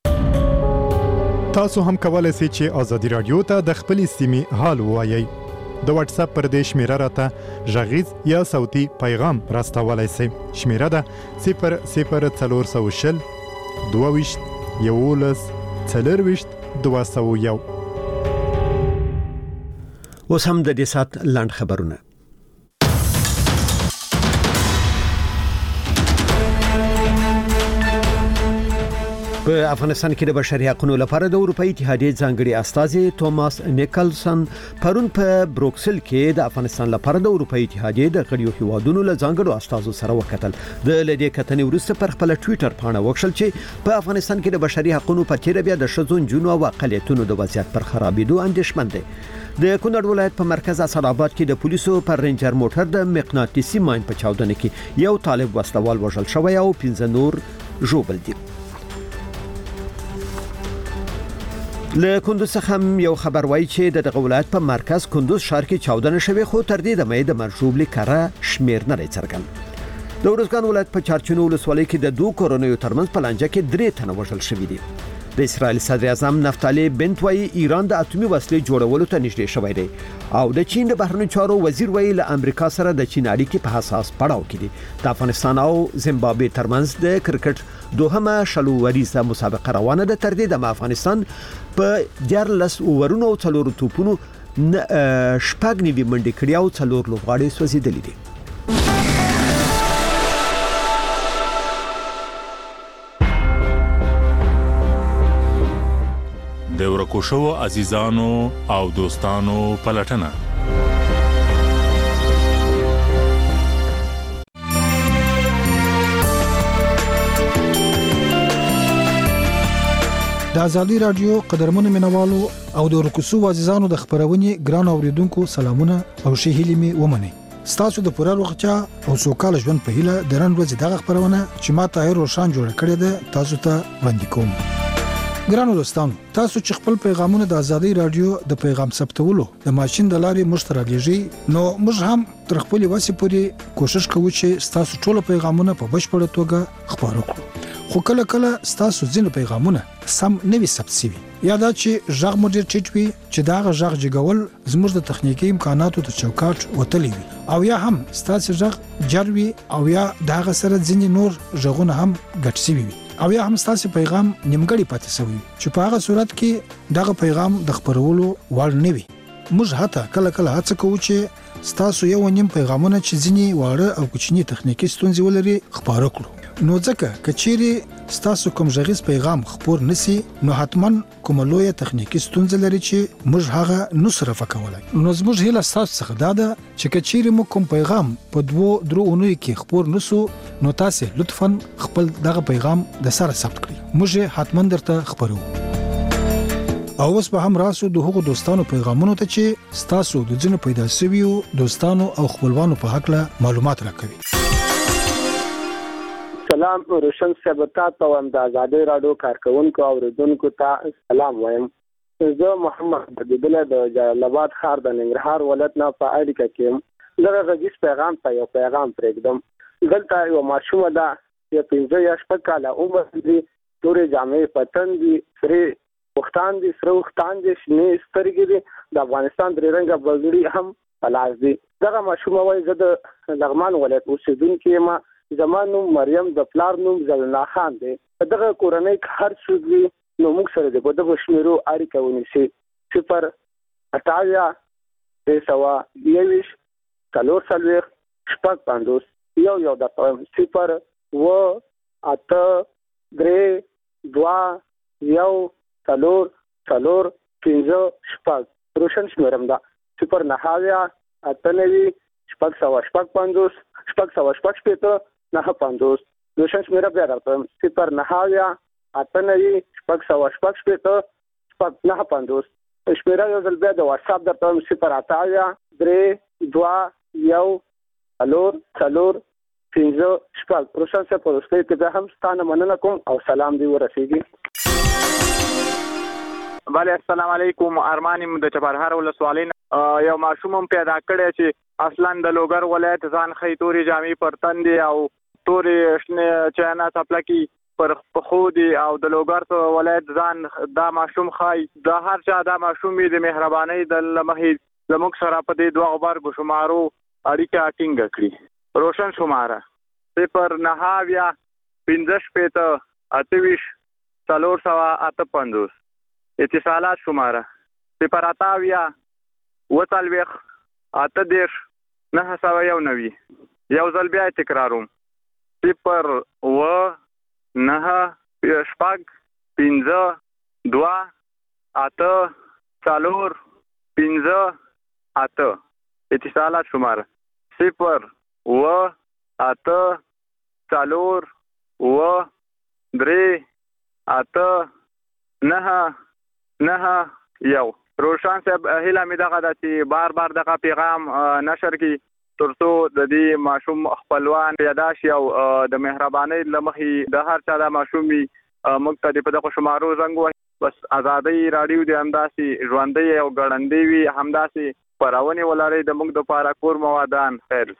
تاسو هم کولای شئ چې ازادي رادیو ته د خپلې سیمې حال ووایئ. د واتس اپ پر دې شمیره راته غږیز یا صوتي پیغام راستولای شئ. شمیره ده صفر صفر څلور سوه شل دوه ویشت یولس څلرویشت دوه سوه یو. اوس هم د دې سات لاند خبرونه. په افغانستان کې د بشري حقوقو لپاره د اروپאי اتحادیې ځانګړي استازي توماس نیکلسن پرون په بروکسل کې د افغانستان لپاره د اروپאי اتحادیې د غړیو هیوادونو له ځانګړو استازو سره وکتل. د لدې کتنې وروسته پر خپل ټوئیټر باندې وکړل چې په افغانستان کې د بشري حقوقو په تیر بیا د شذون جنو او اقلیتونو د وضعیت پر خرابېدو اندېښمن دي. د کونړ ولایت په مرکز اسداباد کې د پولیسو پر رینجر موټر د مقناطیسي ماین په چاودنه کې یو طالب وسلوال وژل شوی او پنځه نور ژوبل دي. له کندوز څخه یو خبر وایي چې د دغه ولایت په مرکز کندوز ښار کې چاودنه شوې خو تر دې دمه د مرشوب لیکره شمیر نه څرګند. د ورزګان ولایت په چارچینو ولسوالۍ کې د دوه کورونو ترمنځ په لانجه کې درې تنه وژل شوي دي. د اسرائیل صدر اعظم نفتالي بنت وایي ایران د اټومي وسلې جوړولو ته نږدې شوی دی او د چین د بهرنیو چارو وزیر وایي له امریکا سره د چین اړیکې په حساس پړاو کې دي. د افغانستان او زیمبابوې ترمنځ د کرکټ دوهمه شلو وریزه مسابقه روانه ده. تر دې د افغانستان په دیارلس اوورونو او څلورو توپونو شپږ نیوي منډې کړې او څلور لوبغاړي سوځېدلي دي. د ورکو شوو عزیزانو او دوستانو پلټنه. د ازادي رادیو قدرمنو مینوالو او د ورکو شوو عزیزانو د خبرونې ګران اوریدونکو سلامونه او ښه هیلې می ومنئ. ستاسو د پوره روغتیا او سوکاله ژوند په هیله د نن ورځې دغه خبرونه چې ما طاهر روشان جوړ کړې ده تاسو ته وړاندې کوم. ګرانو دوستانو، تاسو چې خپل پیغامونه د ازادي رادیو د پیغام ثبتولو د ماشين د لارې مشترکېږي نو موږ هم تر خپل وسې پورې کوشش کوو چې تاسو ټول پیغامونه په بشپړه توګه خبرو کړو. خو کله کله تاسو ځینې پیغامونه سم نه وي ثبت شوي یا دا چې ژغ مو ډېر ټیټ وي چې دا ژغ جګول زموږ د تخنیکی امکاناتو ته چوکاټ وتلی وي او یا هم تاسو ژغ جروي او یا دا سره ځینې نور ژغونه هم ګډ شوي وي او یا هم تاسو پیغام نیمګړی پاتې شوی چې په هغه صورت کې دغه پیغام د خبرولو وړ نه وي. موږ هڅه کله کله هڅه کوو چې تاسو یو نیم پیغامونه چې ځینی واړه او کوچنی تخنیکی ستونزې ولري خبرو کړو. نو ځکه کچيري تاسو کوم ژغیز پیغام خبر نسی نو حتمان کوم لوی تخنیکی ستونزې لري چې موږ هغه نو صرف کولای. نو زموږ هیله تاسو څخه دا ده چې کچيري مو کوم پیغام په دوو درو اونۍ کې خبر نسو نو تاسو لطفاً خپل دغه پیغام د سره ثبت کړئ. موږ حتمان درته خبرو. او اوس به هم راسو د هغو دوستانو پیغامونو ته چې تاسو د ځینو پیدا شویو دوستانو او خپلوانو په حق له معلومات راکوي. سلام روشن صاحب تاسو هم د ازادي رادیو کارکونکو او اوریدونکو ته سلام وایم. زه محمد بدیله د جلال آباد ښار د ننګرهار ولایت نه په اړیکه کې دغه غږیز پیغام ته یو پیغام پرېږدم. دلته یو ماشومه ده چې پنځه یا شپږ کاله عمر لري، تورې جامې پتن دي، سرې وختان دي، سره وختان دي، شنې سترګې دي، د افغانستان درې رنګه بلګړي هم په لاس دي. دغه ماشومه وایي زه د لغمان ولایت اوسېدونکی یم، زما نوم مریم، د پلار نوم زلنا خان دی. دغه کورنۍ هر څوک وي نو موږ سره د دغه شمیرو اړیکه ونیسي. صفر اټاویا درې سوه یویشت څلور څلوېښت شپږ پنځوس یو یو د صفر اووه اته درې دوه یو څلور څلور پنځه شپږ روشن شمیرم ده. صفر نهه اویا اته نوي شپږ سوه شپږ پنځوس شپږ سوه شپږ شپېته نهه پنځوس. روشن شمیره بیا درته صفر نهه اویا اته نوي شپږ سوه شپږ شپېته شپږ نهه پنځوس. شمیره یو ځل بیا د واتساپ درته صفر اته اویا درې دوه یو څلور څلور پنځه شپږ. روشن صاحب په وروستۍ کې بیا هم ستانه مننه کوم او سلام دې ورسېږي. بله السلام علیکم. ارمان یم د چپرهار ولسوالۍ نه. یو ماشوم هم پیدا کړی چې اصلا د لوګر ولایت ځان ښیي، تورې جامې پر تن دي او تورې شنې چاینا څپلکي پر پښو دي او د لوګر ولایت ځان دا ماشوم ښایي. د هر چا دا ماشوم وي د مهربانۍ د له مخې زموږ سره په دې دوه غبرګو شمارو اړیکه ټینګه کړي. روشن شماره صفر نهه اویا پنځه شپېته اته ویشت څلور سوه اته پنځوس. اتصالات شماره صفر اته اویا اوه څلوېښت اته دېرش نهه سوه یو نوي. یو ځل بیا یې تکراروم صفر اوه نهه شپږ پنځه دوه اته څلور پنځه اته. اتصالات شماره صفر اوه اته څلور اوه درې اته نهه نهه یو. روشن صاحب هیله مې دغه ده چې بار بار دغه پیغام نشر کړي ترڅو د دې ماشوم خپلوان پیدا شي او د مهربانۍ له مخې د هر چا د ماشوم وي موږ ته په دغه شمارو زنګ ووهي. بس ازادۍ راډیو دې همداسې ژوندۍ او ګړندۍ وي، همداسې خپرونې ولرئ د موږ دپاره کور موادان. خیر.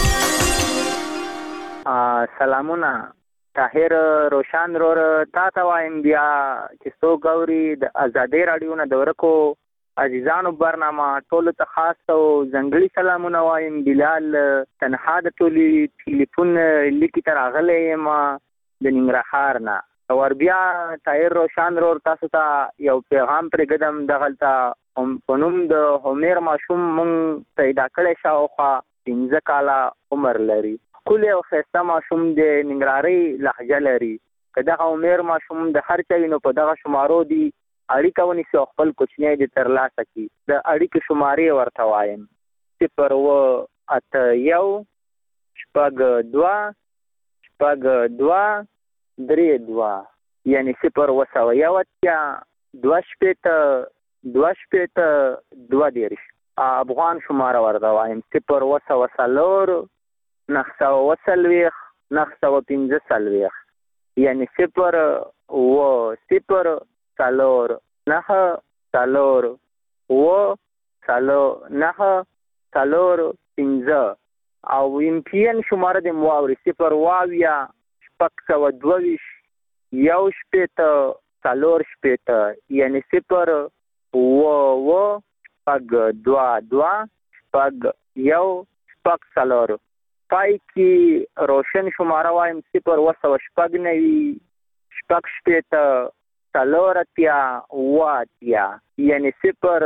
سلامونه طاهر روشن رور تا ته وایم بیا چې څوک اوري د ازادۍ راډیو نه د ورکو عزیزانو برنامه ټولو ته خاص او ځانګړي سلامونه وایم. بلال تنها د ټولې ټلیفون لیکي ته راغلی یم د ننګرهار نه. ور بیا طاهر روشن رور تاسو ته یو پیغام پرېږدم. دغلته په نوم د همیر ماشوم مونږ پیدا کړی شاوخوا پنځه کاله عمر لري. ښکلی او ښایسته ماشوم د ننګرهارۍ لهجه لري. که دغه همیر ماشوم د هر چا وي نو په دغه شمارو دي اړیکه ونیسي او خپل کوچنی دې ترلاسه کړي. د اړیکې شمارې ورته وایم صفر اوه اته یو شپږ دوه شپږ دوه درې دوه یعنې صفر اوه سوه یو اتیا دوه شپېته دوه شپېته دوه دېرش. افغان شماره ورته وایم صفر اوه سوه څلور نهه سوه اوه څلوېښت نهه سوه پنځه څلوېښت یعنې صفر اوه صفر څلور نهه څلور اوه څلور نهه څلور پنځه. او ایم پی ان شماره دې مو واورئ صفر اوه اویا شپږ سوه دوه ویشت یو شپېته څلور شپېته یعنې صفر اوه اوه شپږ دوه دوه شپږ یو شپږ څلور. پای کې روشن شماره وایم صفر اوه سوه شپږ نوي شپږ شپېته څلور اتیا اوه اتیا یعنې صفر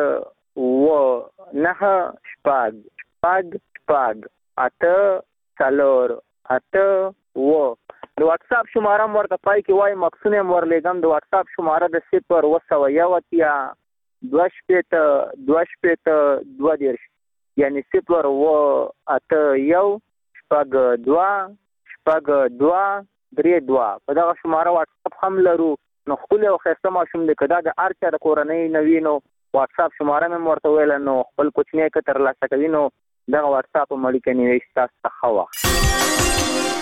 اوه نهه شپږ شپږ شپږ اته څلور اته اوه. د واټساپ شماره هم ورته پای کې وایم عکسونه هم ورلېږم. د واټساپ شماره د صفر اوه سوه یو اتیا دوه شپېته دوه شپېته دوه دېرش یعنې صفر اوه اته یو شپږ دوه شپږ دوه درې دوه. په دغه شماره واټساپ هم لرو. نو ښکلی او ښایسته ماشوم دی. که دا د هر چا د کورنۍ نه وي نو واټساپ شماره مې هم ورته ویله نو خپل کوچنی که ترلاسه کوي نو دغه واټساپ هم اړیکه نیوي ستاسو ته ښه وخت.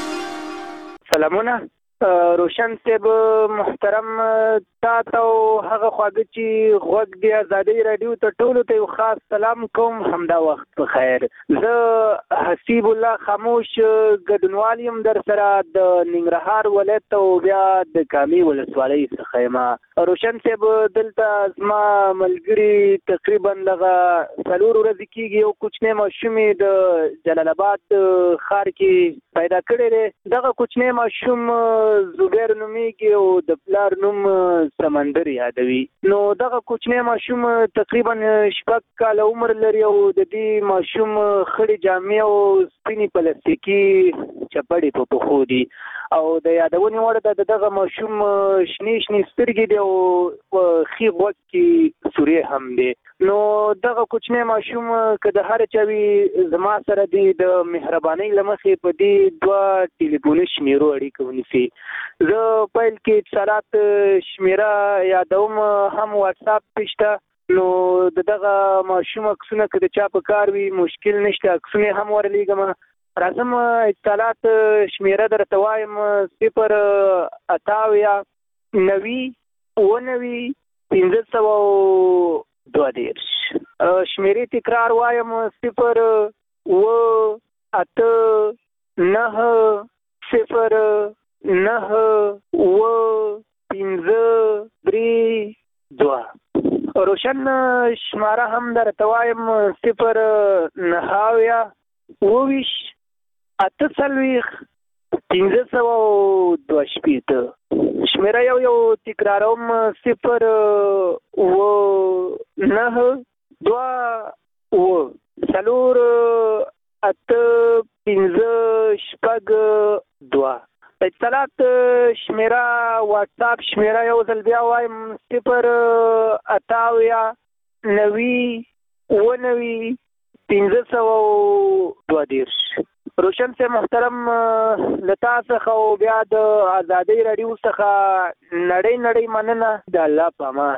سلامونه روشن صاحب محترم تا ته او هغه خواږه چې غوږ دی ازادۍ راډیو ته ټولو ته یو خاص سلام کوم. همدا وخت په خیر. زه حسیب الله خاموش ګډونوال یم در سره د ننګرهار ولایت او بیا د کامې ولسوالۍ څخه یم. روشن صاحب دلته زما ملګري تقریبا دغه څلور ورځې کېږي یو کوچنی ماشوم یې د جلال آباد ښار کې پیدا کړی دی. دغه کوچنی ماشوم زبیر نومیږي او د پلار نوم سمندر یادوي. نو دغه کوچنی ماشوم تقریبا شپږ کاله عمر لري او د دې ماشوم خړې جامې او سپینې پلاستیکي چپړې په پښو دي او د یادونې وړ ده د دغه ماشوم شنې شنې سترګې دي او ښي غوږ کې سورې هم دی. نو دغه کوچنی ماشوم که د هر چا وي زما سره دی د مهربانۍ له مخې په دې دوه ټلیفوني شمیرو اړیکه ونیسي. زه پیل کې اتصالات شمیره یادوم هم واټساپ پې شته نو د دغه ماشوم عکسونه که د چا په کار وي مشکل نشته عکسونه هم ورلیږم. راځم اتصالات شمیره درته وایم صفر اته اویا نوي اوه نوي پنځه سوه دوه دېرش. شمیرې تکرار وایم صفر اوه اته نهه صفر نهه اوه پنځه درې دوه. روشن شماره هم درته وایم صفر نهه اویا اوویشت اته څلوېښت پنځه سوه دوه شپېته. شمېره یو یو تکراروم صفر اوه نهه دوه اوه څلور اته پنځه شپږ دوه. اتصالات شمېره واټساپ شمېره یو ځل بیا وایم صفر اته اویا نوي اوه نوي پنځه سوه دوه دېرش. روشن صاحب محترم له تا څخه او بیا د ازادۍ راډیو څخه نړۍ نړۍ مننه. د الله په امان.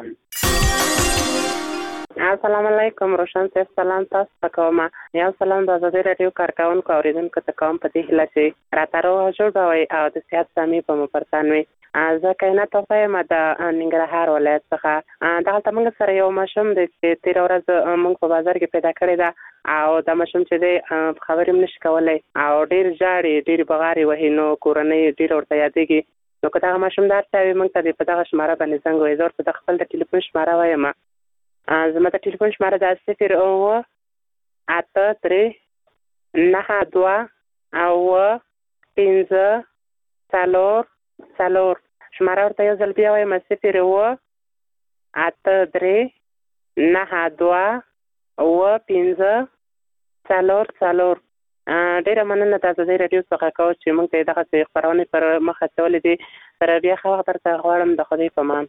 السلام علیکم. روشن صاحب سلام تاسو ته کوم. یو سلام د ازادۍ راډیو کارکونکو اوریدونکو ته کوم په دې هیله چې راته روغ جوړ وئ او د صحت سامي په مو پرتان وي. زه کائنات توفه یم د ننګرهار ولایت څخه. دغلته موږ سره یو ماشوم دی چې تېره ورځ موږ په بازار کې پیدا کړی ده او دا ماشوم چې دی خبرې هم نشي کولی او ډېر ژاړي، ډېرې بغارې وهي، نو کورنۍ ډېره ورته یادېږي. نو که دغه ماشوم دا اړتیا وي موږ ته دې په دغه شماره باندې زنګ ووایي. زه ورته د خپل د ټلیفون شماره وایم. زما د ټلیفون شماره ده صفر اوه اته درې نهه دوه اوه پنځه څلور څلور. شماره ورته یو ځل بیا وایم صفر اوه اته درې نهه دوه اوه پنځه څلور څلور. ډېره مننه د ازادۍ راډیو څخه کوو چې موږ ته یې دغسې خپرونې پر مخ اچولې دي. تر بیا ښه وخت درته غواړم. د خدای په امان.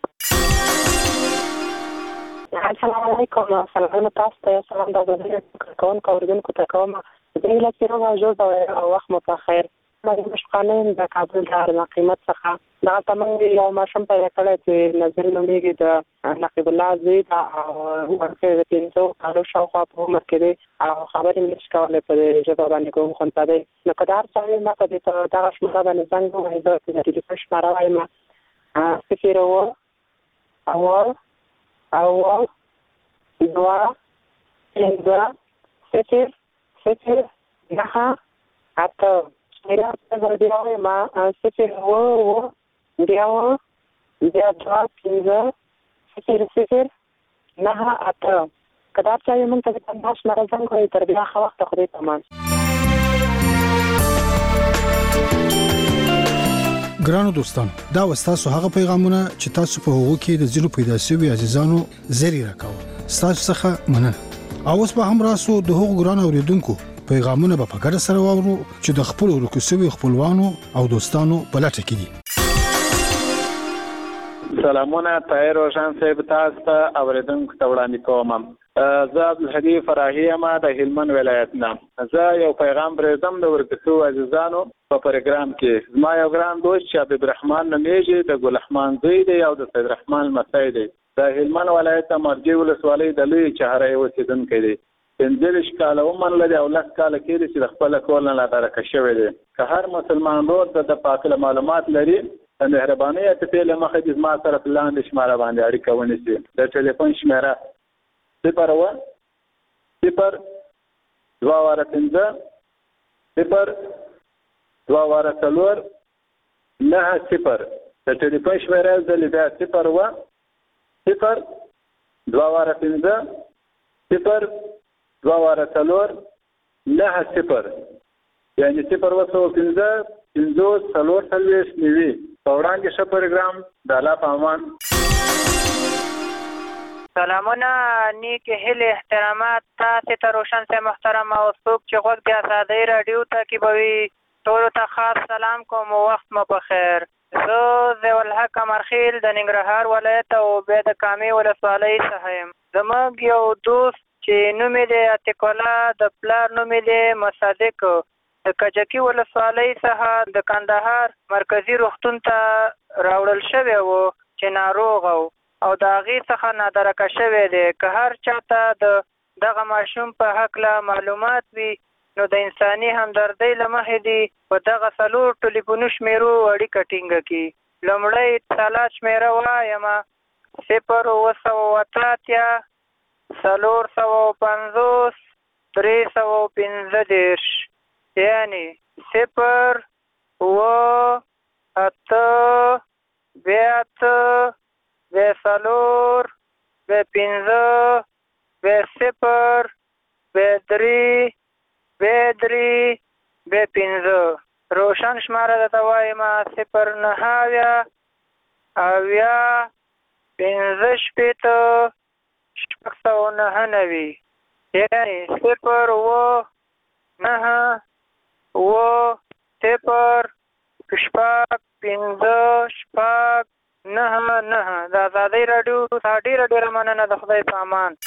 السلام علیکم. سلامونه تاسو ته. یو سلام د ازادۍ راډیو کارکوونکو اورېدونکو ته کوم. دې هیله چې روغ او جوړ او وخت مو په خیر. مریم مشقانه یم د کابل د قیمت څخه. دغلته موږ یو ماشوم پیدا کړی چې نظري نومېږي، د نقیب الله زوی ده او ورکې د پنځو کالو شاوخوا په عمر کې دی او خبرې هم نشي کولی په دې ژبه باندې کوم خونته دی. نو که د هر چا وي ما ته دې په دغه شماره باندې زنګ ووهئ. زه د ټلیفون شماره وایم صفر اوه اوه اوه دوه پنځه صفر صفر نهه اته. شمېره ځل بیا وایم صفر اوه اوه بیا اوه بیا دوه پنځه صفر صفر نهه اته. که دا چا یې موږ ته د همدا شماره زنګ ووایي. تر بیا ښه وخته. خدای په امان. ګرانو دوستان، دا و ستاسو هغه پیغامونه چې تاسو په هغو کې د ځینو پیدا شوي عزیزانو زری راکاوه. ستاسو څخه مننه. او اوس به هم راسو د هغو ګرانو اوریدونکو پیغامونه به په ګډه سره واورو چې د خپل ورکو شوي خپلوانو او دوستانو په لټه کې دي. سلامونه. طاهر روشن صاحب تاسو ته اوریدونکو ته وړاندې کوم. زه عبدالهادي فراهي یم د هلمند ولایت نه. زه یو پیغام پرېږدم د ورکو شوو عزیزانو په پروګرام کې. زما یو ګران دوست چې حبیب الرحمن نومیږي، د ګلرحمان زوی دی او د سید رحمان لمسی دی. د هلمند ولایت مرجې ولسوالۍ د لویې چهره یې اوسېدونکی دی. پنځه ویشت کاله عمر لري او لس کاله کېږي چې د خپله کور نه راترکه شوی دی. که هر مسلمان ورور ته د پاکله معلومات لري د مهربانۍ اتفې له مخې دې زما سره په لاندې شماره باندې اړیکه ونیسي. د ټلیفون شمېره صفر اوه صفر دوه واره پنځه صفر دوه واره څلور نهه صفر. د ټلیفون شمېره یو ځل بیا صفر اوه صفر دوه واره پنځه صفر دوه واره څلور نهه صفر. یعنې صفر اوه سوه پنځه پنځوس څلور څلوېښت نوي. په وړاندې ښه پروګرام. د الله په امان. سلامونه، نیک هیلې، احترامات تاسې ته روشن صاحب محترم او څوک چې غوږ د ازادۍ راډیو تعقیبوي ټولو ته خاص سلام کوم. وخت مو په خیر. زه ضیاءالحق قمرخیل د ننګرهار ولایت او بیا د کامې ولسوالۍ څخه یم. زموږ یو دوست چې نوم یې دی عتیق الله، د پلار نوم یې دی مصدق، د کجکي ولسوالۍ څخه د کندهار مرکزي روغتون ته راوړل شوی و چې ناروغ و او د هغې څخه نادرکه شوی دی. که هر چاته د دغه ماشوم په هکله معلومات وي نو د انساني همدردۍ له مخې دي په دغه څلور ټلیفوني شمېرو اړیکه ټینګه کړي. لومړی اتصالات شمېره وایم صفر اوه سوه اته اتیا څلور سوه پنځوس درې سوه پنځه دېرش. یعنې صفر اوه اته بیا اته بیا څلور به پنځه به صفر به درې به درې به پنځه. روشن شماره درته وایم صفر نهه اویا اویا پنځه شپېته شپږ سوه نهه نوي، یعنې صفر اوه نهه اوه صفر شپږ پنځه شپږ نهه نهه. د ازادۍ راډیو څخه ډېره ډېره مننه. د خدای په امان.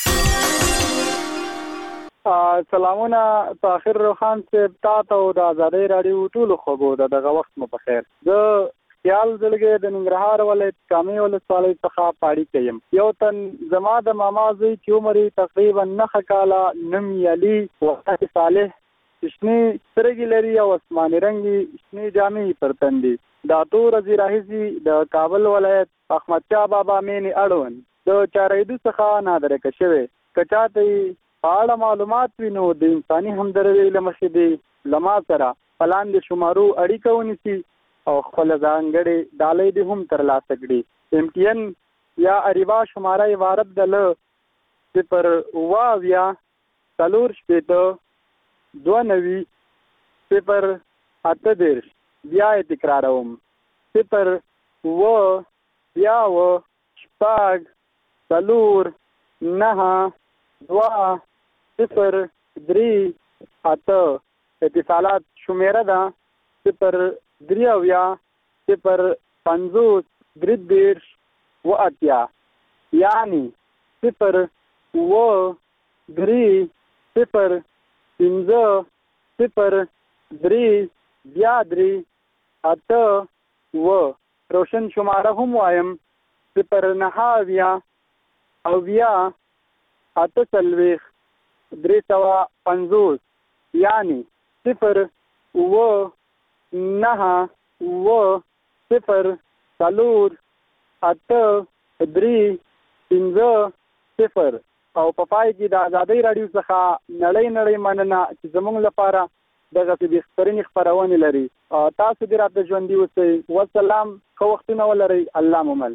سلامونه طاهر روخان صاحب، تاسو او د ازادۍ راډیو ټولو خوږو د دغه وخت مو په خیر. زه خیال دلګې د ننګرهار ولایت کامې ولسوالۍ څخه پاړی کوم. یو تن زما د ماما زوی چې عمر تقریبا نهه کاله، نوم یې علي وحید صالح، شنې سترګې لري او اسماني رنګي شنې جامې پر تن دي. دا څو ورځې راهیسې د کابل ولایت احمدشاه بابا مینې اړوند د چارېدو څخه نادرکه شوی. که چاته په اړه معلومات وي نو د انساني همدردۍ له مخې دې له ما سره په لاندې شمارو اړیکه ونیسي او خپله ځانګړې ډالۍ دې هم ترلاسه کړي. ایم ټي این یا اریوا شماره عبارت ده له صفر اوه اویا څلور شپېته دوه نوي صفر اته دېرش. بیا یې تکراروم، صفر اوه بیا اوه شپږ څلور نهه دوه صفر درې اته. اتصالات شمیره ده صفر درې اویا صفر پنځوس درې دېرش اوه اتیا، یعنې صفر اوه درې صفر پنځه صفر درې بیا درې اته اوه. روشن شماره هم وایم صفر نهه اویا اویا اته څلوېښت درې سوه پنځوس، یعنې صفر اوه نهه اوه صفر څلور اته درې پنځه صفر. او په پای کې د ازادۍ راډیو څخه نړۍ نړۍ مننه چې زموږ لپاره دغسې بهترینې خپرونې لري. تاسو دې راته ژوندي اوسئ. والسلام. ښه وختونه ولرئ. الله ممل.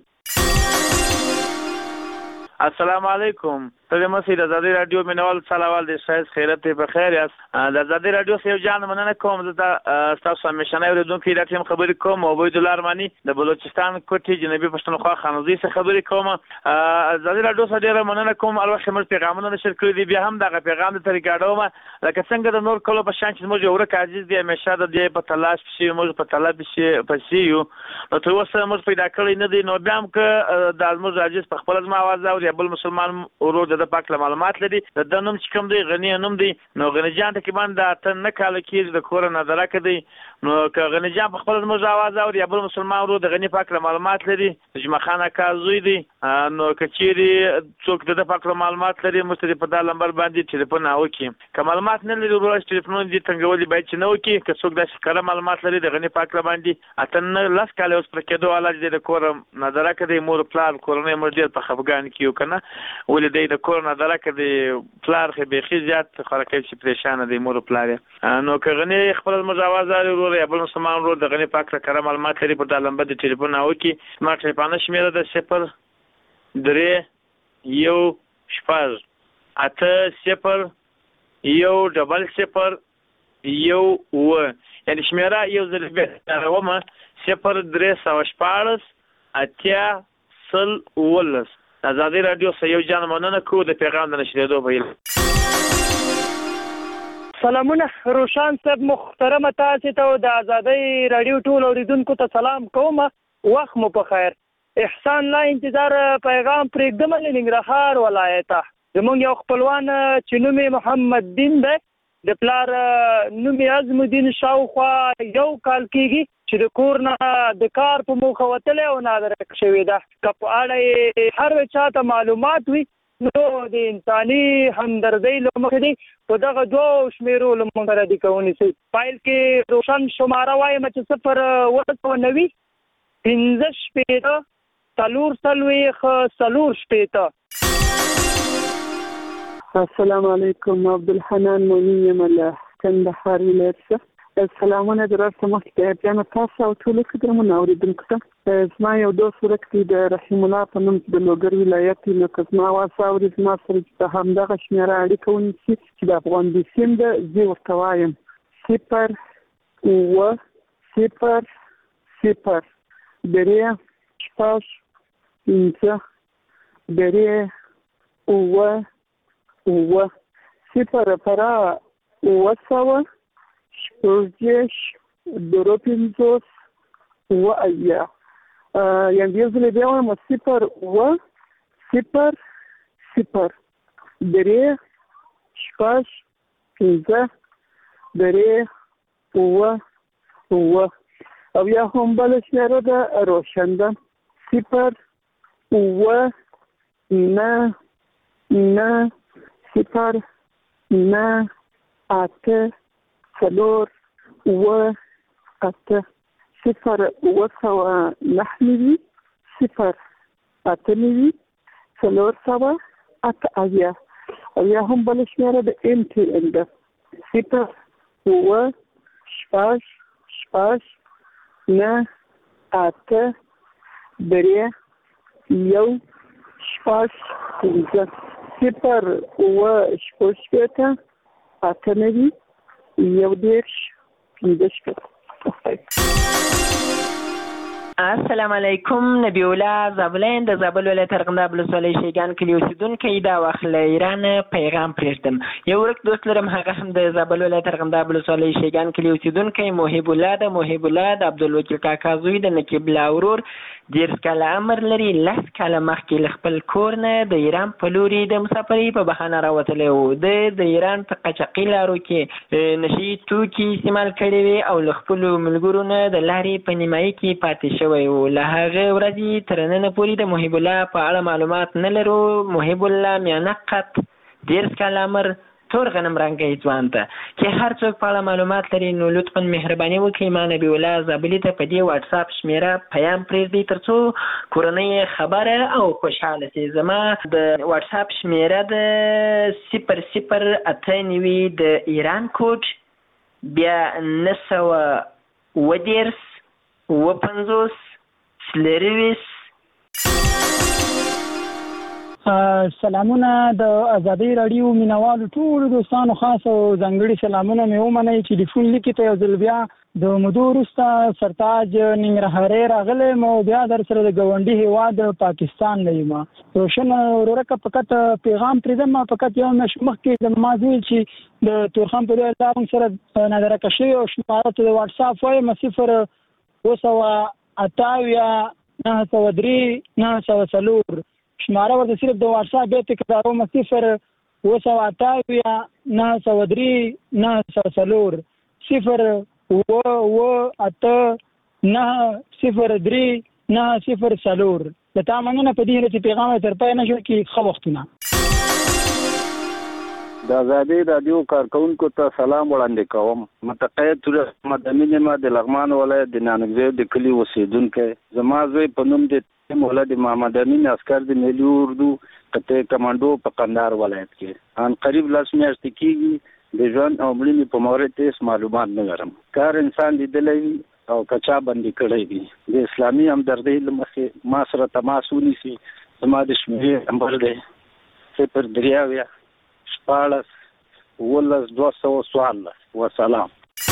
السلام علیکم. ته مسې د ازادۍ راډیو مینوال سلاموال د شایست خیرت په خیر یاست. د ازادۍ راډیو څخه یو جان مننه کوم. زه تاسو همیشنی اورېدونکی دا ټیم خبرې کوم. عبید الله ارماني د بلوچستان کوټې جنوبي پښتونخوا خانوزي څخه خبرې کوم. ازادۍ راډیو څخه ډېره مننه کوم. البته موږ پیغامونه نشر کړي دي، بیا هم دغه پیغام د طریقاډوم لکه څنګه د نور کلو په شان چې موږ یو ورک عزیز دی همیشه د دې په تلاش پسې موږ په طلب پسې پسې یو. نو تر اوسه موږ پیدا کړی نه دی. نو بیا هم که د موږ عزیز په خپل ځما आवाज اوري بل مسلمان ورور د پاک معلومات لري د د نوم چې کوم دی غنی نوم دی، نو غنی جان تقریبا د اته نه کال کې د کور نه درک دی. نو که غنی جان په خپل موږ आवाज اوري یا بل مسلمان ورور د غنی پاک معلومات لري جمع خانه کازوی دی، نو کچيري څوک د پاک معلومات لري مستری په دا نمبر باندې ټلیفون وکړي. که معلومات نه لري ورور ټلیفون دی څنګه باید چې نو کې که څوک د ښکاره معلومات لري د غنی پاک باندې اته نه لاس کال اوس پر کېدو علاج د کور نه درک دی. مور پلان کورنۍ مرډ په خفګان کې کنه ولې د کور نه درک دی پلار خې به زیات خلک چې پریشان دي مور پلار. نو که غنی خپل مجاوزه ورور یا بل مسلمان ورور د غنی پاک سره معلومات لري په د لمبه د ټلیفون او کې سمارټ ټلیفون شمیره د صفر درې یو شپږ اته صفر یو ډبل صفر یو و، یعنی شمیره یو ځل به راومه صفر درې سوه شپاړس اتیا سل ولس. ازادۍ راډیو سره یو جان مننه کوو د پیغام د نشریدو په هیله. سلامونه روشان صاحب، محترمه تاسو ته د ازادۍ راډیو ټول اوریدونکو ته سلام کوم. وخت مو په خیر. احسان لا انتظار پیغام پرېږدم له ننګرهار ولایته. زموږ یو خپلوان چې نوم یې محمد دین دی، د پلار نوم یې عزم الدین شاوخوا یو کال کېږي چې د کور نه د کار په موخه وتلی او نادرک شوې ده. که په اړه یې هر چا ته معلومات وي نو د انساني همدردۍ له مخې دی په دغه دوو شمېرو له موږ سره دي ونیسئ. فایل کې روشن شماره وایم چې صفر اوه سوه نوي پنځه شپېته څلور څلوېښت څلور شپېته. السلام علیکم. عبدالحنان مونی یم له کندهار ولایت څخه. سلامونه درته مخکې بیا تاسو او ټول قدرمن اوریدونکو ته زما یو دوست ورکړي د رحیم الله په نوم د لوګر ولایت له کزما واساوري زما سره چې همدغه شمیره اړیکه ونیسي چې د افغان د سیم د زی ورته وایم صفر اوه صفر صفر درې شپږ پنځه درې اوه اوه صفر پرا اوه سوه شپږدېرش درې پنځوس اوه اویا یعنې یو ځل بیا وایم صفر اوه صفر صفر درې شپږ پنځه درې اوه اوه او یا هم بله شمیره ده روشن ده صفر اوه نه نه صفر نه اته څلور اوه اته صفر اوه سوه نهه نوي صفر اته نوي څلور سوه اته اویا او یا هم بله شمیره د ام ټي ان ده صفر اوه شپږ شپږ نه اته درې یو شپږ پنځه صفر اوه شپږ شپېته اته نوي یو دېرش پنځه شپېته. السلام علیکم نبی الله زابلین د زابل ولایت ارغنداب ولسوالۍ شیګان کلي اوسیدونکی دا وخت له ایران پیغام پرېږدم یو ورک دوست لرم هغه هم د زابل ولایت ارغنداب ولسوالۍ شیګان کلي اوسیدونکی محب الله د محب الله د عبدالوکیل کاکا زوی د نقیب الله ورور ډېر کاله عمر لري لس کاله مخکې له خپل کور نه د ایران په لوري د مسافرۍ په بهانه راوتلی و د د ایران په قاچاقي لارو کې نشي توکي استعمال کړي وي او له خپلو ملګرو نه د لارې په نیمایي کې پاتې شوی و له هغې ورځې تر ننه پورې د محب الله په اړه معلومات نه لرو محب الله میانه قط ډېر کاله عمر تور غنم رنګی ځوان ته چې هر څوک په اړه معلومات لري نو لطفا مهرباني وکړئ ما نبی الله زابلي ته په دې واتساپ شمیره پیام پرېږدئ تر څو کورنۍ خبره او خوشحاله سي زما د واتساپ شمیره د صفر صفر اته نوي د ایران کوډ بیا نه سوه اوه دېرش اوه پنځوس څلرویشت سلامونه د ازادۍ راډیو مینوالو ټولو دوستانو خاص او ځانګړي سلامونه مې ومنئ ټلیفون لیکي ته یو ځل بیا د مودو وروسته سرتاج ننګرهارۍ راغلی م او بیا در سره د ګاونډي هېواد پاکستان نه یم روشن ورورکه فقط پیغام پرېږدم فقط یو میاشت مخکې د ما زوی چې د تورخم په لوی الله سره نظرکه شوي او شماره ته د واټساپ وایم صفر اوه سوه اته اویا نهه سوه درې نهه سوه څلور شماره ورته صرف د واټساپ بیا تکراروم صفر اوه سوه اته اویا نهه سوه درې نهه سوه څلور صفر اوه اوه اته نهه صفر درې نهه صفر څلور د تا مننه په دې هیله چې پیغام تر پای نه شو کې ښه وختونه د ازادۍ راډیو کارکونکو ته سلام وړاندې کوم متقاعد محمد امین یم د لغمان ولایت د نانګزیو د کلي اوسېدونکی زما زوی په نوم د مولد محمد امین عسکر د ملي اردو قطعه کمانډو په قندهار ولایت کې ان قریب لس میاشتې کېږي د ژوند او مړینې په مورد هېڅ معلومات نه لرم کار انسان لیدلی وي او کچا بندي کړی وي د اسلامي همدردۍ له مخې ما سره تماس ونیسي زما د شمیرې نمبر دی صفر درې اویا شپاړس اوولس دوه سوه څوارلس وسلام.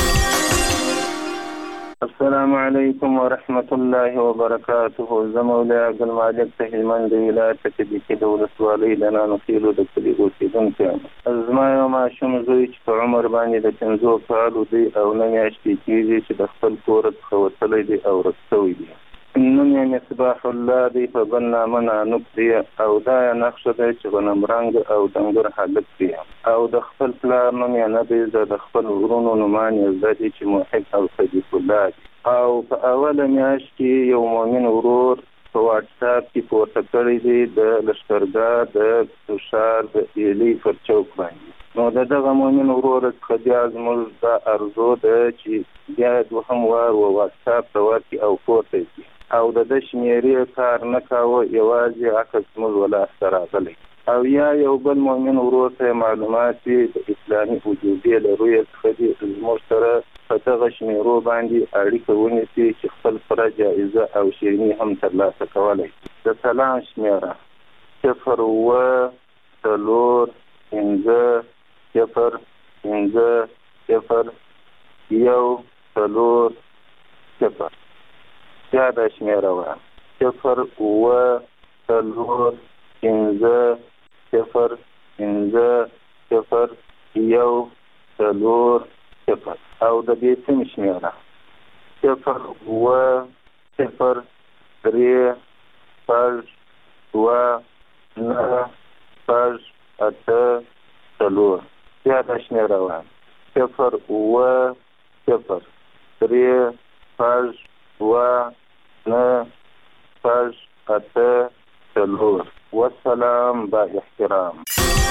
السلام علیکم ورحمت الله وبرکاته. زه مولوي عبدالمالک د هلمند ولایت کې د کلي ولسوالۍ د نانوخیلو د کلي اوسېدونکی یم. زما یو ماشوم زوی چې په عمر باندې د پنځو کالو دی او نه میاشتې کېږي چې د خپل کوره څخه وتلی دی او ورک شوی دی. نوم یې مصباح الله دی په بل نامه نانوک دی او دا یې نقشه دی چې غنم رنګ او ډنګر هلک دی او د خپل پلار نوم یې نه دی زه د خپل ورونو نومان یې زده دي چې محب او صدیق الله دی او په اوله میاشت کې یو مؤمن ورور په واټساپ کې پورته کړی دی د لښکرګاه د تشار د ایلي پر چوک باندې نو د دغه مؤمن ورور څخه بیا زموږ دا ارزو ده چې بیا دوهم وار و واټساپ ته ورکړي او پورته کړي او د ده شمېرې کار نه کاوه یوازې عکس زموږ ولاسته راغلی او یا یو بل مؤمن ورور ته معلومات وي د اسلامي وجوبې له رویې څخه دي زموږ سره په دغه شمیرو باندې اړیکه ونیسي چې خپل سره جایزه او شیریني هم ترلاسه کولی شي. د سلام شمیره صفر اوه څلور پنځه صفر پنځه صفر یو څلور صفر. بیا دا شمیره وه صفر اوه څلور پنځه صفر پنځه صفر یو څلور صفر. او د دې سیم شمیره صفر اوه صفر درې شپږ دوه نهه شپږ اته څلور. بیا دا شمیره وه صفر اوه صفر درې شپږ دوه نهه شپږ اته څلور. والسلام با احترام.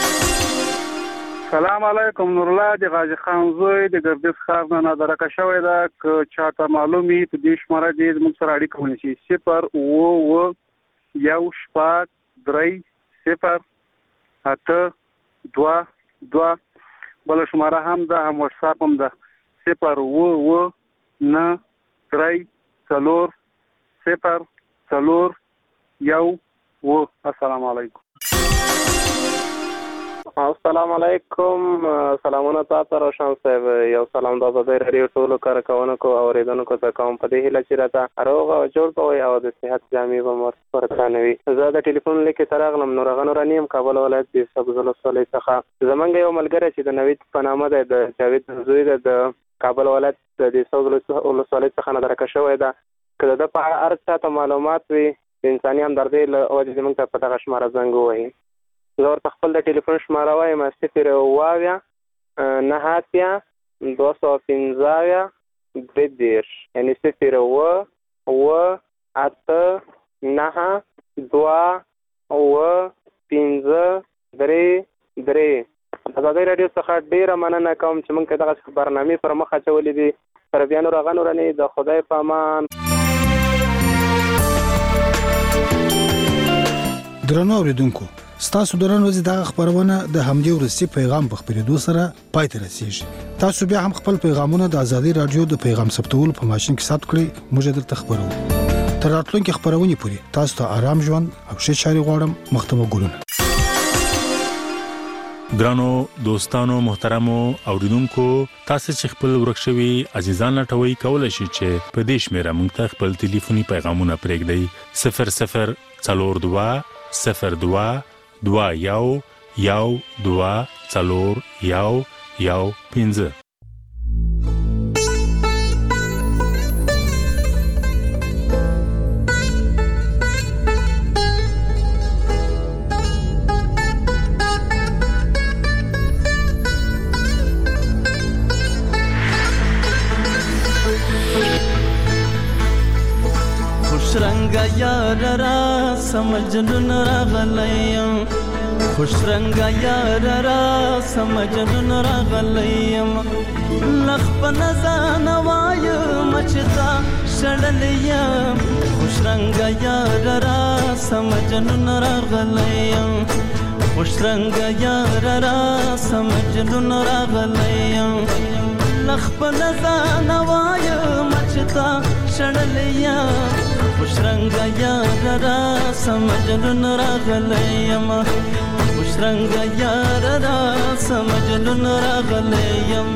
سلام علیکم. نور الله د غازی خان زوی د ګردیز ښار نه نادرکه شوی ده. که چاته معلوم وي په دې شماره دې زموږ سره اړیکه ونیسي صفر اوه اوه یو شپږ درې صفر اته دوه دوه. بله شماره هم ده، هم وټساپ هم ده صفر اوه اوه نه درې څلور صفر څلور یو اوه. السلام علیکم. السلام علیکم. سلامونه تاسو روشن صاحب. یو سلام د آزادۍ راډیو ټولو کارکوونکو او اوریدونکو ته کوم په دې هیله چې راته روغ او جوړ کوئ او د صحت جامې به مو ورته وي. زه د ټلیفون لیکې ته راغلم. نور هغه نوراني یم، کابل ولایت د سبز ولسوالۍ څخه. زمونږ یو ملګری چې د نوید په نامه دی، د جاوید زوی دی، د کابل ولایت د سبز ولسوالۍ څخه نادرکه شوی ده. که د ده په اړه هر چاته معلومات وي د انساني همدردۍ له وجې زموږ ته په دغه شماره زنګ ووهي. زه ورته خپل د ټلیفون شماره وایم صفر اوه اویا نهه اتیا دوه سوه پنځه اویا درې دېرش، یعنې صفر اوه اوه اته نهه دوه اوه پنځه درې درې. ازادۍ راډیو څخه ډېره مننه کوم چې موږ ته دغسې برنامې پر مخ اچولې دي. تر بیا نور هغه نورانې د خدای په امان. درنو اوریدونکو، ستاسو د نن ورځې دغه خبرونه د همدې وروستي پیغام په خپرېدو سره پای ته رسیږي. تاسو بیا هم خپل پیغامونه د ازادۍ راډیو د پیغام ثبتولو په ماشین کې ثبت کړئ. موږ درته خبرو. تر راتلونکي خبرونې پورې تاسو ته آرام ژوند او ښې چارې غواړم. مختمه ګلونه. ګرانو دوستانو محترمو اوریدونکو، تاسو چې خپل ورکشوي عزیزان لټوي کولای شئ چې په دې شمیره مونږ ته خپل ټلیفوني پیغامونه پرېږدئ. صفر صفر څلور دوه صفر دوه دوه یو یو دوه څلور یو یو پنځه. خوشرنگا یار را سمجنون راغلیم، خوشرنگا یار را سمجنون راغلیم. لخ په نزان وایم چې تا شړلیم، خوشرنگا یار را سمجنون راغلیم، خوشرنگا یار را سمجنون راغلیم. لخ په نزان وایم چې تا شړلیم، خوشرنگا یار را سمجنون راغلیم، خوشرنگا یار را سمجنون راغلیم.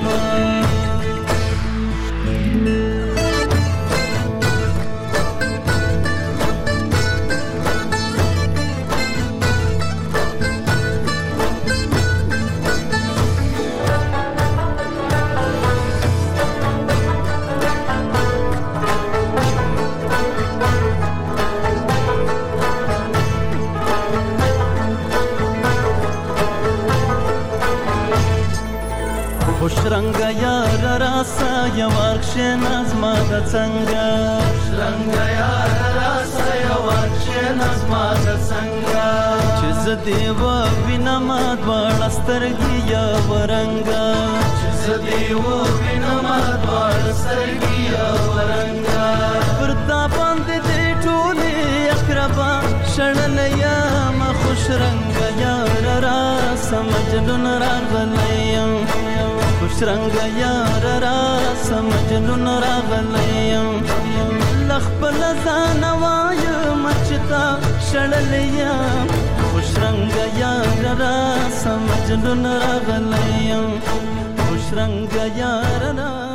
خوشرنگا یار راسا یوارکشن از ما د څنګه، خوشرنگا یار راسا یوارکشن از ما د څنګه، چې زه دې ووینم دواړه سترګې یو رنګه، چې زه دې ووینم دواړه سترګې یو رنګه. پر تا باندې دې ټولې اقربا شړلی یم، خوشرنگا یار راسا مجنون راغلی یم، خوشرنګ یار را سمجنون راغلیم لخبل ځان وایم مچتا شړلیم خوشرنګ یار را سمجنون راغلیم خوشرنګ یار را